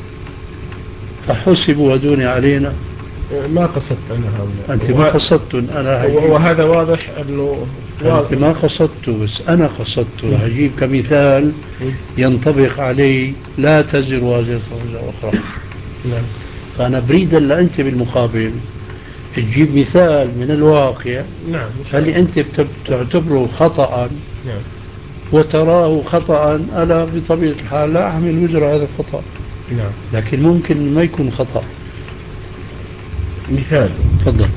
فحسبوا ودوني علينا. ما قصدت أنا هؤلاء. أنت ما قصدت أنا هجيب. وهذا واضح أنه أنت ما قصدت، بس أنا قصدت. هجيب كمثال ينطبق علي: لا تزر وازرة وزر أخرى. فأنا بريد ألا أنت بالمقابل تجيب مثال من الواقع. نعم. هل أنت تعتبره خطأ نعم. وتراه خطأ، أنا بطبيعة الحال لا أحمل وزر هذا الخطأ. نعم. لكن ممكن ما يكون خطأ. مثال. تفضل.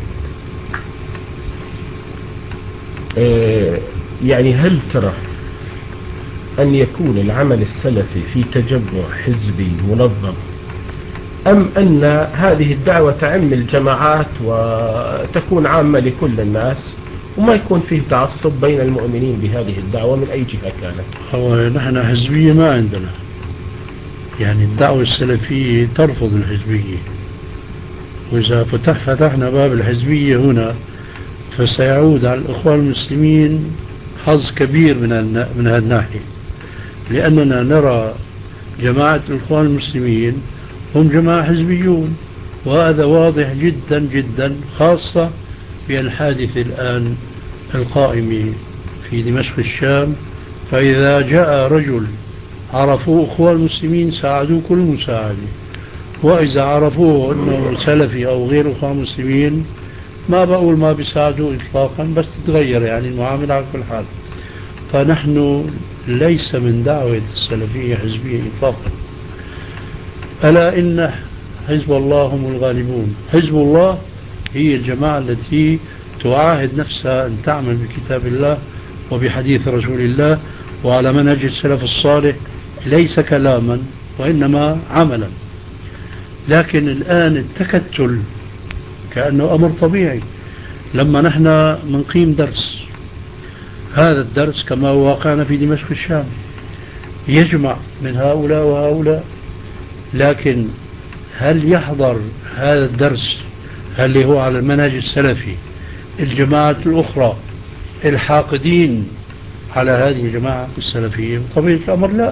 آه يعني هل ترى أن يكون العمل السلفي في تجمع حزبي منظم، أم أن هذه الدعوة تعم الجماعات وتكون عامة لكل الناس وما يكون فيه تعصب بين المؤمنين بهذه الدعوة من أي جهة كانت؟ هو نحن حزبية ما عندنا، يعني الدعوة السلفية ترفض الحزبية، وإذا فتح فتحنا باب الحزبية هنا فسيعود على الإخوان المسلمين حظ كبير من من هذه الناحية، لأننا نرى جماعة الإخوان المسلمين هم جماعة حزبيون، وهذا واضح جدا جدا، خاصة في الحادث الآن القائم في دمشق الشام. فإذا جاء رجل عرفوه إخوان المسلمين ساعدوه كل مساعدة، وإذا عرفوه أنه سلفي أو غير إخوان المسلمين ما بقول ما بيساعدوه إطلاقا، بس تتغير يعني المعاملة على كل حال. فنحن ليس من دعوة السلفية حزبية إطلاقا. ألا إن حزب الله هم الغالبون. حزب الله هي الجماعة التي تعاهد نفسها أن تعمل بكتاب الله وبحديث رسول الله وعلى منهج السلف الصالح، ليس كلاما وإنما عملا. لكن الآن التكتل كأنه أمر طبيعي. لما نحن منقيم درس، هذا الدرس كما هو واقعنا في دمشق الشام يجمع من هؤلاء وهؤلاء، لكن هل يحضر هذا الدرس اللي هو على المنهج السلفي الجماعة الأخرى الحاقدين على هذه الجماعة السلفية؟ طبيعة الأمر لا.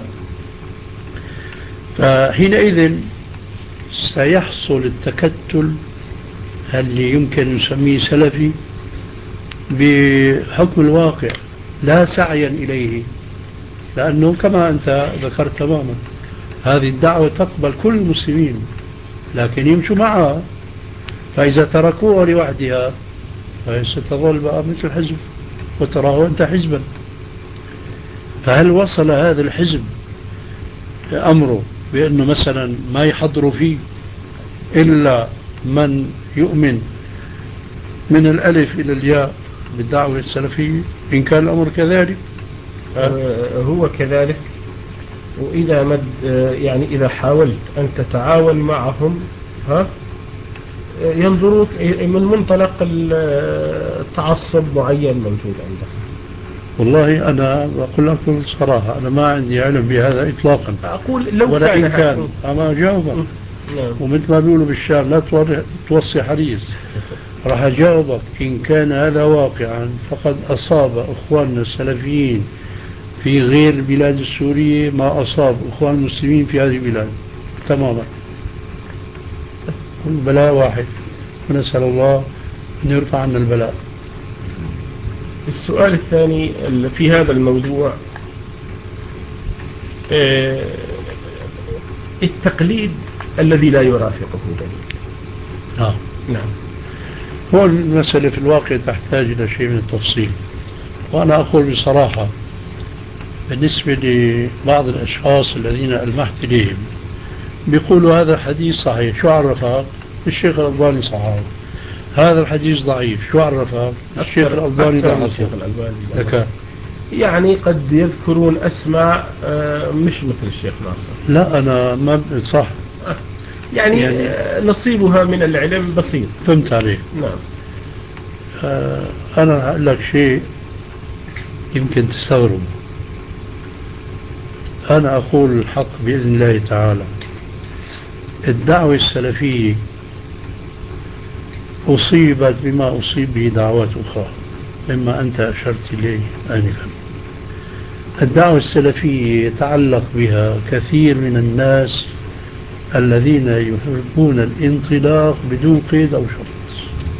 فحينئذ سيحصل التكتل اللي يمكن نسميه سلفي بحكم الواقع لا سعيا إليه، لأنه كما أنت ذكرت تماما هذه الدعوة تقبل كل المسلمين لكن يمشوا معها، فإذا تركوها لوحدها فستظل بقى مثل حزب وتراه أنت حزبا. فهل وصل هذا الحزب أمره بأنه مثلا ما يحضروا فيه إلا من يؤمن من الألف إلى الياء بالدعوة السلفية؟ إن كان الأمر كذلك هو كذلك. وإذا مد يعني إذا حاولت أن تتعاون معهم ها ينظروك من منطلق التعصب معين موجود عندك. والله أنا أقول لكم الصراحة أنا ما عندي علم بهذا إطلاقا. أقول لو ولا كان, إن كان أما أجاوبك ومثل ما بيقولوا بالشام لا توصي حريص راح أجاوبك. إن كان هذا واقعا فقد أصاب أخواننا السلفيين في غير البلاد السورية ما أصاب أخوان المسلمين في هذه البلاد تماما. البلاء واحد ونسأل الله أن يرفع عنا البلاء. السؤال الثاني في هذا الموضوع التقليد الذي لا يرافقه دليل. نعم نعم. هو المسألة في الواقع تحتاج إلى شيء من التفصيل، وأنا أقول بصراحة بالنسبة لبعض الأشخاص الذين ألمحت إليهم بيقولوا هذا الحديث صحيح، شو عرفك؟ الشيخ الألباني صحيح. هذا الحديث ضعيف، شو عرفك؟ الشيخ الألباني ضعيف. يعني قد يذكرون أسماء مش مثل الشيخ ناصر. لا أنا ما صح يعني, يعني نصيبها من العلم بسيط. فهمت عليه. نعم. آه أنا هقول لك شيء يمكن تستغرب. أنا أقول الحق بإذن الله تعالى. الدعوة السلفية أصيبت بما أصيب به دعوات أخرى مما أنت أشرت إليه آنفا. الدعوة السلفية يتعلق بها كثير من الناس الذين يحبون الانطلاق بدون قيد أو شرط،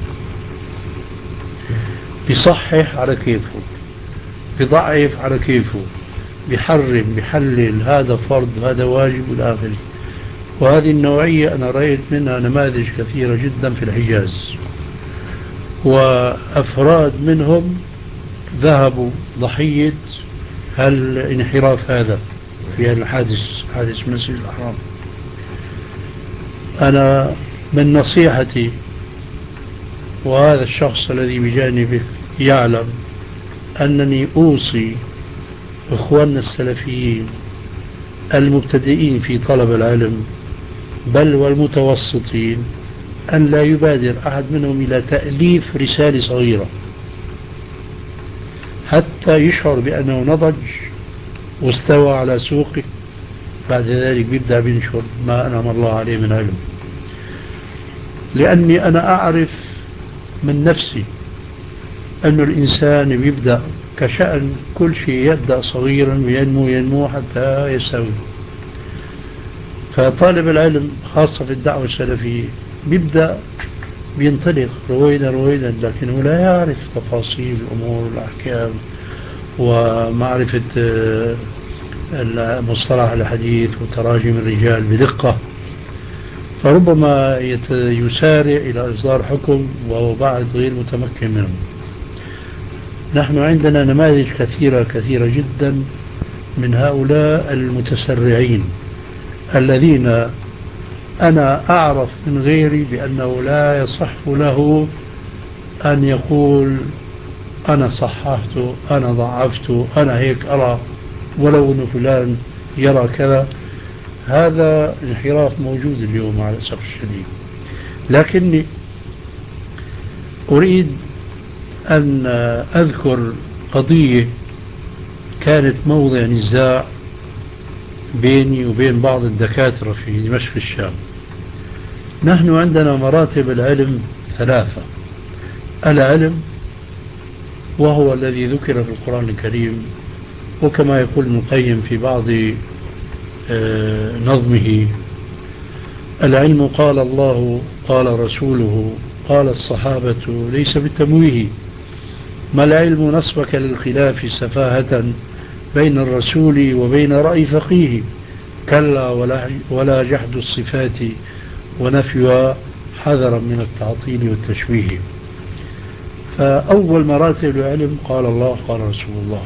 بيصحح على كيفه، بيضعف على كيفه، بيحرم بيحلل، هذا فرض هذا واجب والآخر. وهذه النوعية أنا رأيت منها نماذج كثيرة جدا في الحجاز، وأفراد منهم ذهبوا ضحية هالانحراف هذا في الحادث حادث مسجد الأحرام. أنا من نصيحتي، وهذا الشخص الذي بجانبه يعلم أنني أوصي إخواننا السلفيين المبتدئين في طلب العلم بل والمتوسطين أن لا يبادر أحد منهم إلى تأليف رسالة صغيرة حتى يشعر بأنه نضج واستوى على سوقه. بعد ذلك بيبدأ بينشر ما أنعم الله عليه من علم، لأني أنا أعرف من نفسي أن الإنسان بيبدأ كشأن كل شيء يبدأ صغيرا وينمو ينمو حتى يستوي. فطالب العلم خاصة في الدعوة السلفية بيبدأ بينطلق رويدا رويدا، لكنه لا يعرف تفاصيل الأمور والأحكام ومعرفة المصطلح الحديث وتراجم الرجال بدقة، فربما يسارع إلى إصدار حكم وهو بعد غير متمكن منه. نحن عندنا نماذج كثيرة كثيرة جدا من هؤلاء المتسرعين الذين أنا أعرف من غيري بأنه لا يصح له أن يقول أنا صححت أنا ضعفت أنا هيك أرى ولو أن فلان يرى كذا. هذا انحراف موجود اليوم على الأسف الشديد. لكني أريد أن أذكر قضية كانت موضع نزاع بيني وبين بعض الدكاترة في دمشق الشام. نحن عندنا مراتب العلم ثلاثة: العلم وهو الذي ذكر في القرآن الكريم، وكما يقول ابن القيم في بعض نظمه: العلم قال الله قال رسوله قال الصحابة ليس بالتمويه، ما العلم نصبك للخلاف سفاهة بين الرسول وبين رأي فقيه، كلا ولا, ولا جحد الصفات ونفيها حذرا من التعطيل والتشويه. فأول مراتب العلم قال الله قال رسول الله.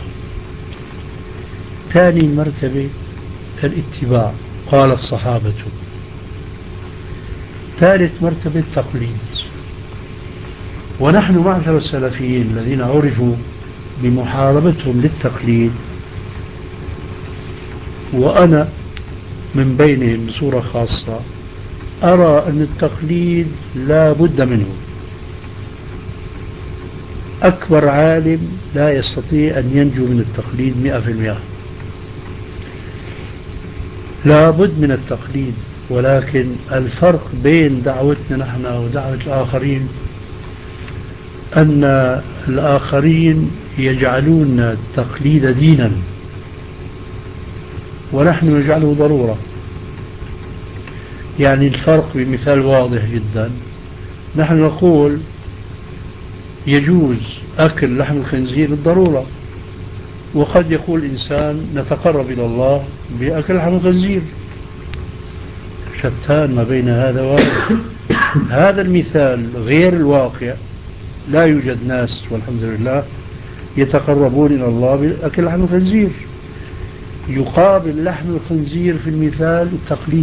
ثاني مرتبة الاتباع قال الصحابة. ثالث مرتبة التقليد. ونحن معشر السلفيين الذين عرفوا بمحاربتهم للتقليد، وأنا من بينهم بصورة خاصة، أرى أن التقليد لا بد منه. أكبر عالم لا يستطيع أن ينجو من التقليد مئة في المئة، لا بد من التقليد. ولكن الفرق بين دعوتنا نحن ودعوة الآخرين أن الآخرين يجعلون التقليد دينا ونحن نجعله ضرورة. يعني الفرق بمثال واضح جدا: نحن نقول يجوز أكل لحم الخنزير بالضرورة، وقد يقول إنسان نتقرب إلى الله بأكل لحم الخنزير. شتان ما بين هذا وهذا. هذا المثال غير الواقع. لا يوجد ناس والحمد لله يتقربون إلى الله بأكل لحم الخنزير. يقابل لحم الخنزير في المثال التقليد.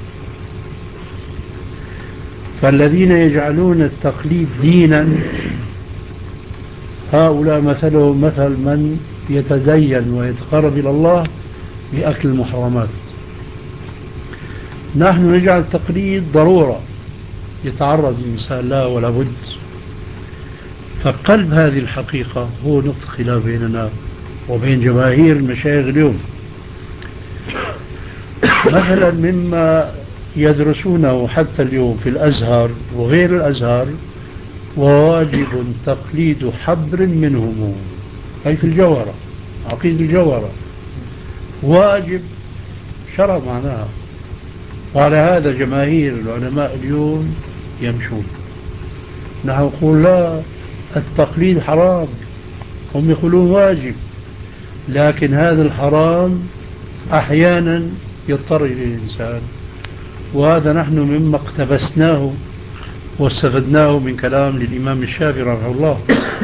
فالذين يجعلون التقليد دينا هؤلاء مثلهم مثل من يتدين ويتقرب إلى الله بأكل المحرمات. نحن نجعل التقليد ضرورة يتعرض الإنسان لا ولا بد. فقلب هذه الحقيقة هو نقطة خلاف بيننا وبين جماهير المشايخ اليوم. مثلا مما يدرسونه حتى اليوم في الأزهر وغير الأزهر: وواجب تقليد حبر منهم، أي في الجوهرة، عقيدة الجوهرة واجب شرع معناها. وعلى هذا جماهير العلماء اليوم يمشون. نحن نقول لا، التقليد حرام، هم يقولون واجب، لكن هذا الحرام أحيانا يضطر إليه الإنسان. وهذا نحن مما اقتبسناه واستفدناه من كلام للإمام الشافعي رحمه الله.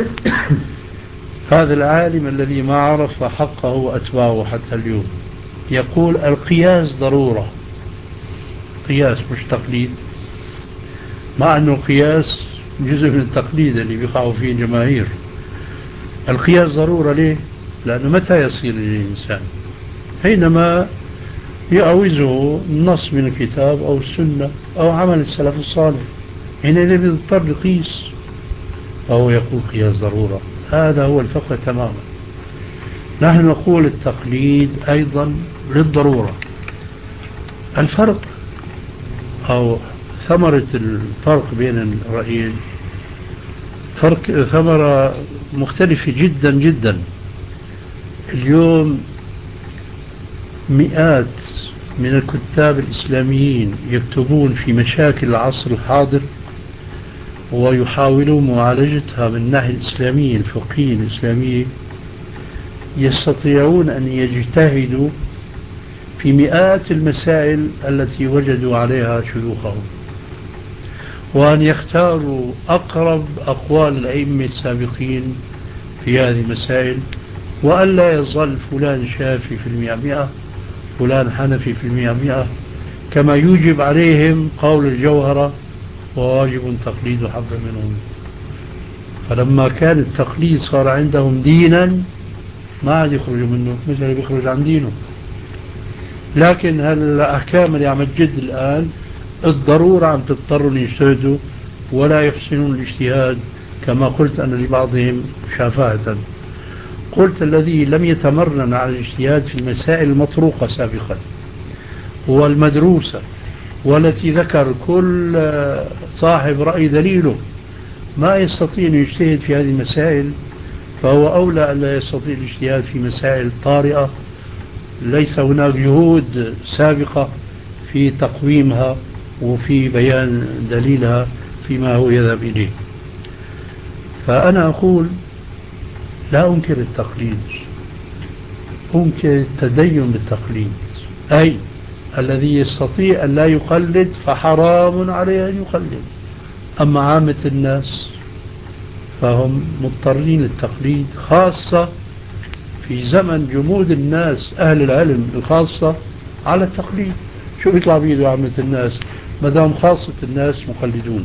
هذا العالم الذي ما عرف حقه وأتباعه حتى اليوم يقول القياس ضرورة. قياس مش تقليد، مع أنه القياس جزء من التقليد اللي بيقعوا فيه الجماهير. القياس ضرورة ليه؟ لأنه متى يصير الإنسان؟ حينما يعوزه النص من الكتاب أو السنة أو عمل السلف الصالح، حينئذ يضطر يقيس، فهو يقول قياس ضرورة. هذا هو الفقه تماما. نحن نقول التقليد أيضا للضرورة. الفرق أو ثمرة الفرق بين الرأيين فرق ثمرة مختلفة جدا جدا. اليوم مئات من الكتاب الإسلاميين يكتبون في مشاكل العصر الحاضر ويحاولون معالجتها من الناحية الإسلامية الفقهية الإسلامية، يستطيعون أن يجتهدوا في مئات المسائل التي وجدوا عليها شيوخهم، وأن يختاروا أقرب أقوال الأئمة السابقين في هذه المسائل، وأن لا يظل فلان شافعي في المئة مئة، فلان حنفي في المئة مئة، كما يوجب عليهم قول الجوهرة وواجب تقليد حبة منهم. فلما كان التقليد صار عندهم دينا ما عاد يخرجوا منه مثل اللي بيخرج عن دينه. لكن هالأحكام اللي عم تجد الآن الضرورة عم تضطروا أن يجتهدوا ولا يحسنون الاجتهاد، كما قلت أنا لبعضهم شافعة. قلت الذي لم يتمرن على الاجتهاد في المسائل المطروقة سابقا والمدروسة والتي ذكر كل صاحب رأي دليله ما يستطيع أن يجتهد في هذه المسائل، فهو أولى أن لا يستطيع الاجتهاد في مسائل طارئة ليس هناك جهود سابقة في تقويمها وفي بيان دليلها فيما هو يذهب إليه. فأنا أقول لا أنكر التقليد، أنكر التدين بالتقليد، أي الذي يستطيع أن لا يقلد فحرام عليه أن يقلد. أما عامة الناس فهم مضطرين للتقليد، خاصة في زمن جمود الناس أهل العلم الخاصة على التقليد. شو بيطلع بيده عامة الناس ما دام خاصة الناس مقلدون؟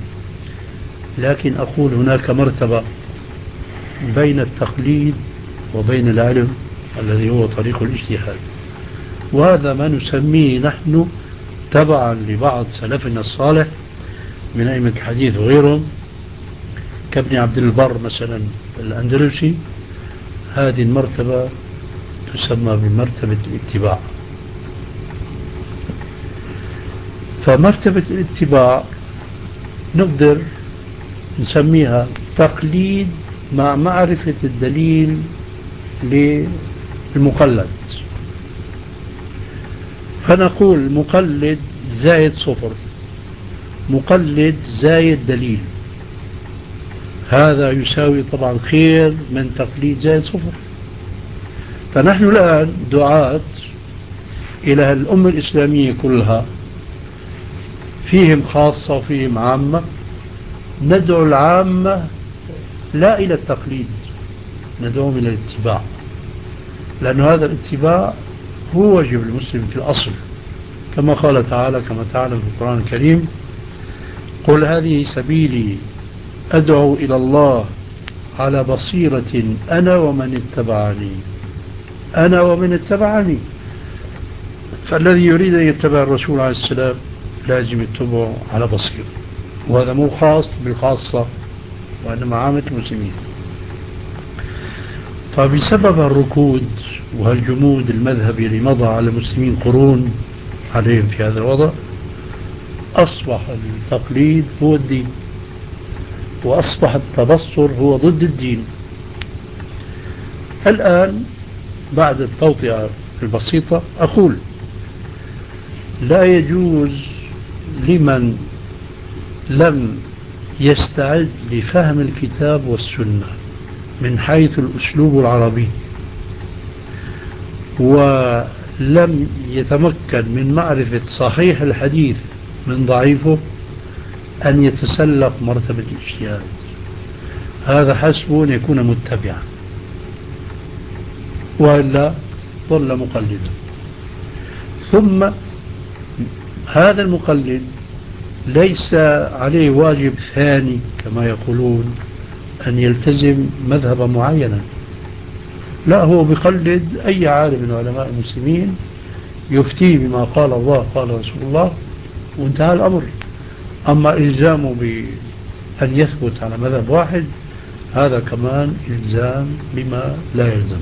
لكن أقول هناك مرتبة بين التقليد وبين العلم الذي هو طريق الاجتهاد، وهذا ما نسميه نحن تبعا لبعض سلفنا الصالح من أئمة الحديث وغيرهم كابن عبد البر مثلا الأندلسي. هذه المرتبة تسمى بمرتبة الاتباع. فمرتبة الاتباع نقدر نسميها تقليد مع معرفة الدليل للمقلد. فنقول مقلد زايد صفر، مقلد زايد دليل، هذا يساوي طبعا خير من تقليد زايد صفر. فنحن الآن دعاة إلى الأمة الإسلامية كلها، فيهم خاصة وفيهم عامة. ندعو العامة لا إلى التقليد، ندعوهم إلى الاتباع، لأن هذا الاتباع هو واجب المسلم في الأصل، كما قال تعالى كما تعلم في القرآن الكريم: قل هذه سبيلي أدعو إلى الله على بصيرة أنا ومن اتبعني. أنا ومن اتبعني، فالذي يريد أن يتبع الرسول عليه السلام لازم يتبعه على بصيرة، وهذا مو خاص بالخاصة وإنما عامة المسلمين. فبسبب الركود وهالجمود المذهبي اللي مضى على المسلمين قرون عليهم في هذا الوضع، أصبح التقليد هو الدين، وأصبح التبصر هو ضد الدين. الآن بعد التوطئة البسيطة أقول لا يجوز لمن لم يستعد لفهم الكتاب والسنة من حيث الأسلوب العربي ولم يتمكن من معرفة صحيح الحديث من ضعيفه أن يتسلق مرتبة الاجتهاد. هذا حسب أن يكون متبعا، وإلا ظل مقلدا. ثم هذا المقلد ليس عليه واجب ثاني كما يقولون أن يلتزم مذهبا معينا، لا، هو بيقلد أي عالم من علماء المسلمين يفتي بما قال الله قال رسول الله وانتهى الأمر. أما إلزامه بأن يثبت على مذهب واحد هذا كمان إلزام بما لا يلزم.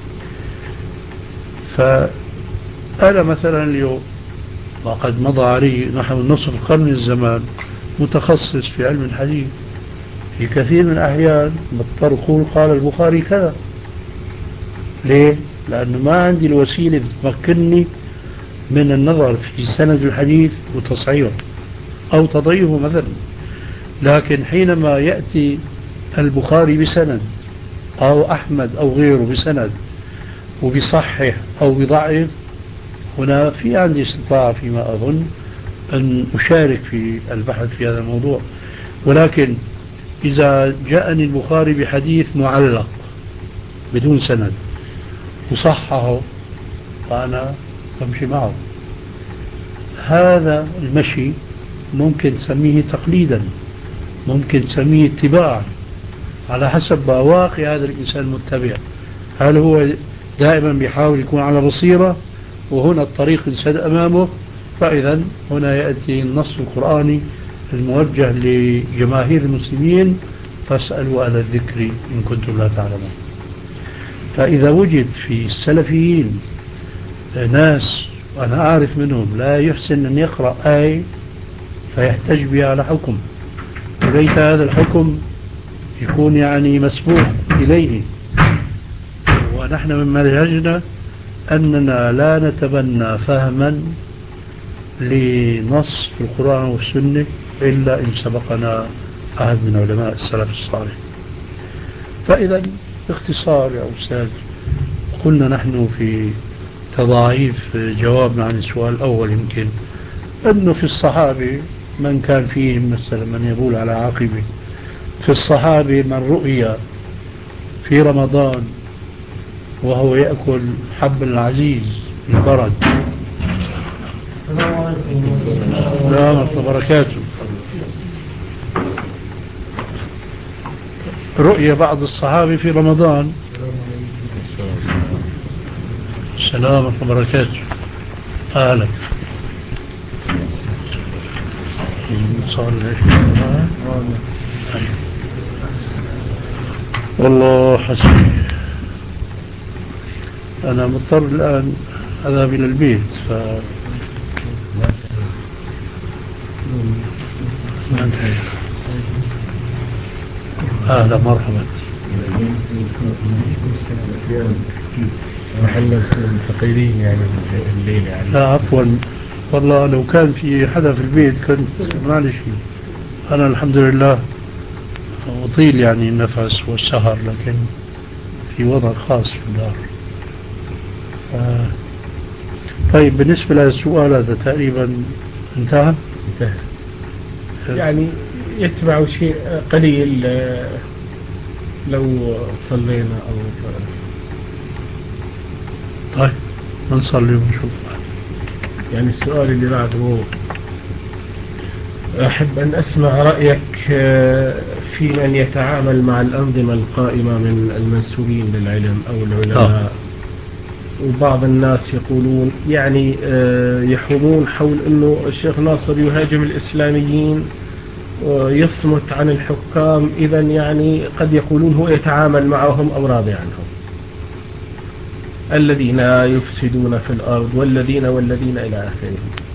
فأنا مثلا اليوم وقد مضى علي نحو نصف قرن من الزمان متخصص في علم الحديث، في كثير من الأحيان بضطر أقول قال البخاري كذا. ليه؟ لأنه ما عندي الوسيلة تمكنني من النظر في سند الحديث وتصحيحه أو تضعيفه مثلا. لكن حينما يأتي البخاري بسند أو أحمد أو غيره بسند وبيصحح أو بيضعف، هنا في عندي استطاعة فيما أظن أن أشارك في البحث في هذا الموضوع. ولكن إذا جاءني البخاري بحديث معلق بدون سند وصححه فأنا أمشي معه. هذا المشي ممكن تسميه تقليدا، ممكن تسميه اتباعا، على حسب واقع هذا الإنسان المتبع. هل هو دائما بيحاول يكون على بصيرة وهنا الطريق انسد أمامه؟ فإذا هنا يأتي النص القرآني الموجه لجماهير المسلمين فاسألوا أهل الذكر إن كنتم لا تعلمون. فإذا وجد في السلفيين ناس وأنا أعرف منهم لا يحسن أن يقرأ آية فيحتج بها على حكم، وليس هذا الحكم يكون يعني مسبوق إليه، ونحن من منهجنا أننا لا نتبنى فهما لنص في القرآن والسنة إلا إن سبقنا أحد من علماء السلف الصالح. فإذا باختصار يا أستاذ قلنا نحن في تضاعيف جوابنا عن السؤال الأول يمكن أنه في الصحابة من كان فيهم مثلا من يبول على عاقبه، في الصحابة من رؤيا في رمضان وهو يأكل حب العزيز البرد. السلام ورحمة الله وبركاته. رؤيا بعض الصحابة في رمضان. السلام ورحمة الله وبركاته. أهلا. والله حسبي أنا مضطر الآن أذهب إلى البيت ف ما انتهي. أهلا مرحبا. محل فقيرين يعني الليلة يعني. لا عفوا والله لو كان في حدا في البيت كنت معلش. أنا الحمد لله أطيل يعني النفس والسهر لكن في وضع خاص في الدار. آه. طيب بالنسبة للسؤال هذا تقريبا انتهى؟ انتهى يعني يتبع شيء قليل لو صلينا أو طيب نصلي ونشوف. يعني السؤال اللي بعده أحب أن أسمع رأيك في من يتعامل مع الأنظمة القائمة من المنسوبين للعلم أو العلماء. آه. وبعض الناس يقولون يعني يحومون حول أنه الشيخ ناصر يهاجم الإسلاميين ويصمت عن الحكام، إذن يعني قد يقولون هو يتعامل معهم أو راضي عنهم، الذين يفسدون في الأرض والذين والذين إلى آخره.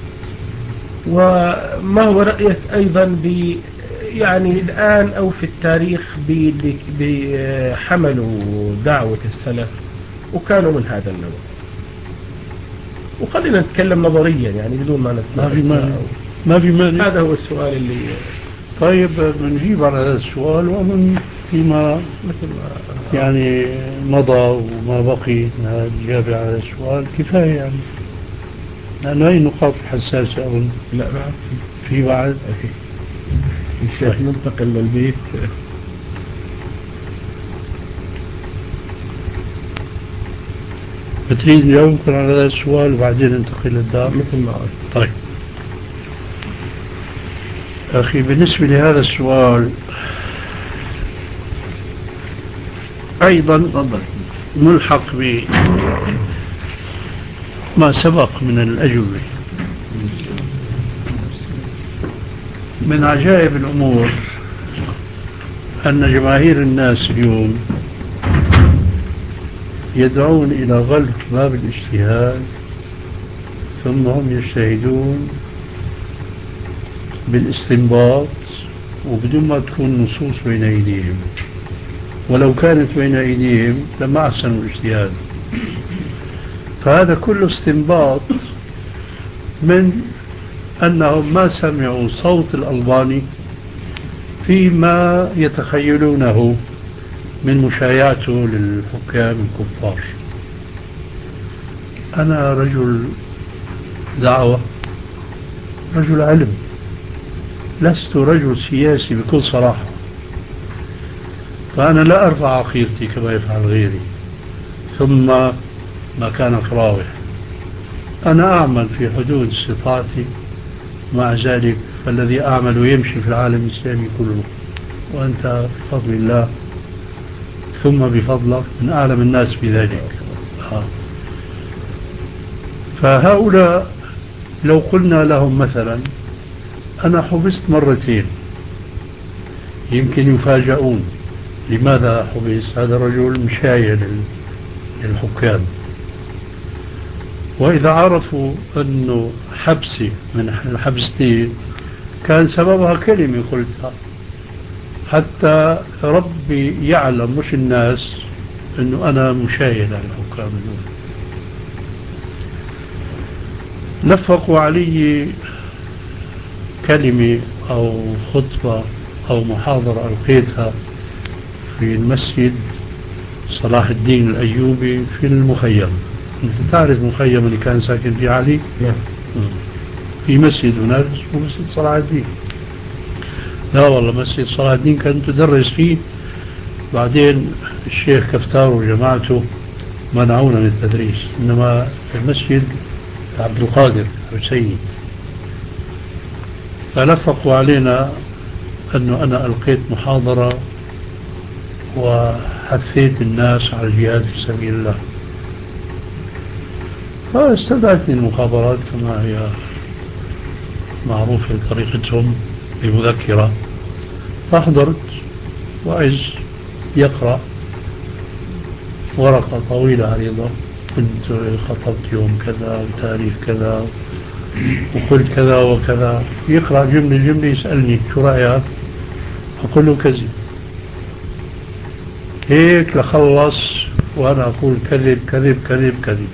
وما هو رأيك أيضا ب يعني الآن أو في التاريخ بحملوا دعوة السلف وكانوا من هذا النوع؟ وخلينا نتكلم نظريا يعني بدون ما نتكلم. ما في مانع. ما في مانع. هذا هو السؤال اللي طيب بنجيب على هذا السؤال ومن فيما يعني مضى وما بقي من هذا الإجابة على هذا السؤال كفاية يعني، لأنه هي نقاط حساسة أظن. لا بعد في بعد الشيخ ننتقل للبيت. بتريد نجاوبكم على هذا السؤال وبعدين ننتقل للدار مثل ما قلت؟ طيب أخي بالنسبة لهذا السؤال أيضا ملحق بما سبق من الأجوبة. من عجائب الأمور أن جماهير الناس اليوم يدعون إلى غلق باب الاجتهاد، ثم هم يجتهدون بالاستنباط وبدون ما تكون نصوص بين أيديهم، ولو كانت بين أيديهم لما أحسنوا الاجتهاد. فهذا كله استنباط من أنهم ما سمعوا صوت الألباني فيما يتخيلونه من مشايعته للحكام الكفار. أنا رجل دعوة، رجل علم، لست رجل سياسي بكل صراحة، فأنا لا أرفع عقيرتي كما يفعل غيري ثم ما كان راوح. أنا أعمل في حدود استطاعتي، مع ذلك فالذي أعمل يمشي في العالم الإسلامي كله، وأنت بفضل الله ثم بفضلك من أعلم الناس بذلك. فهؤلاء لو قلنا لهم مثلا أنا حبست مرتين يمكن يفاجئون. لماذا حبست؟ هذا الرجل مشايع للحكام، وإذا عرفوا أنه حبسي من الحبستين كان سببها كلمة قلتها، حتى ربي يعلم مش الناس أنه أنا مشايع للحكام دول. لفقوا علي كلمة أو خطبة أو محاضرة ألقيتها في المسجد صلاح الدين الأيوبي في المخيم. أنت تعرف مخيم اللي كان ساكن فيه علي؟ في مسجد هناك اسمه مسجد صلاح الدين. لا والله مسجد صلاح الدين كنت تدرس فيه، بعدين الشيخ كفتار وجماعته منعونا من التدريس، إنما في المسجد عبد القادر حسيني. فلفقوا علينا أنه أنا ألقيت محاضرة وحثيت الناس على الجهاد في سبيل الله، فاستدعتني المخابرات كما هي معروفة طريقتهم بمذكرة، فأحضرت وعز يقرأ ورقة طويلة عريضة، كنت خطبت يوم كذا وتاريخ كذا وقلت كذا وكذا، يقرأ جملة جملة يسألني شو رأيك؟ أقول له كذب. هيك لخلص وأنا أقول كذب كذب كذب كذب.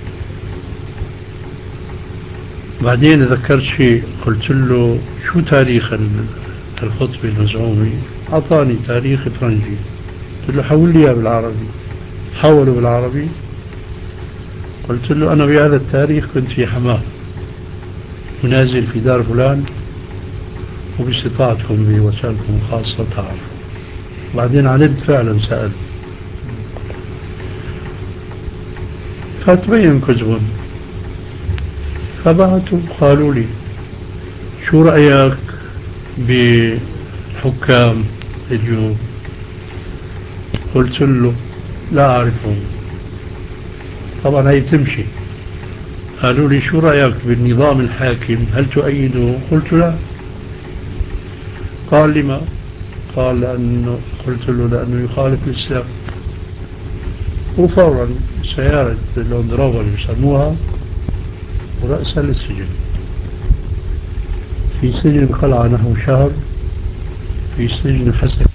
بعدين ذكرت شيء، قلت له شو تاريخ الخطبة المزعومة؟ أعطاني تاريخ فرنجي، قلت له حول لي بالعربي، حوله بالعربي. قلت له أنا بهذا التاريخ كنت في حماه ونازل في دار فلان، وباستطاعتكم بوسائلكم الخاصة تعرفوا. بعدين علمت فعلا سأل، فتبين كذبهم. فبعثوا قالوا لي شو رأيك بحكام اليوم؟ قلت له لا أعرفهم. طبعا هي تمشي. قالوا لي شو رأيك بالنظام الحاكم، هل تؤيده؟ قلت لا. قال لما؟ قال لأنه، قلت له لأنه يخالف الإسلام. وفورا سيارة لاند روفر يسموها ورأسها للسجن، في سجن قلعة نحو شهر، في سجن حسن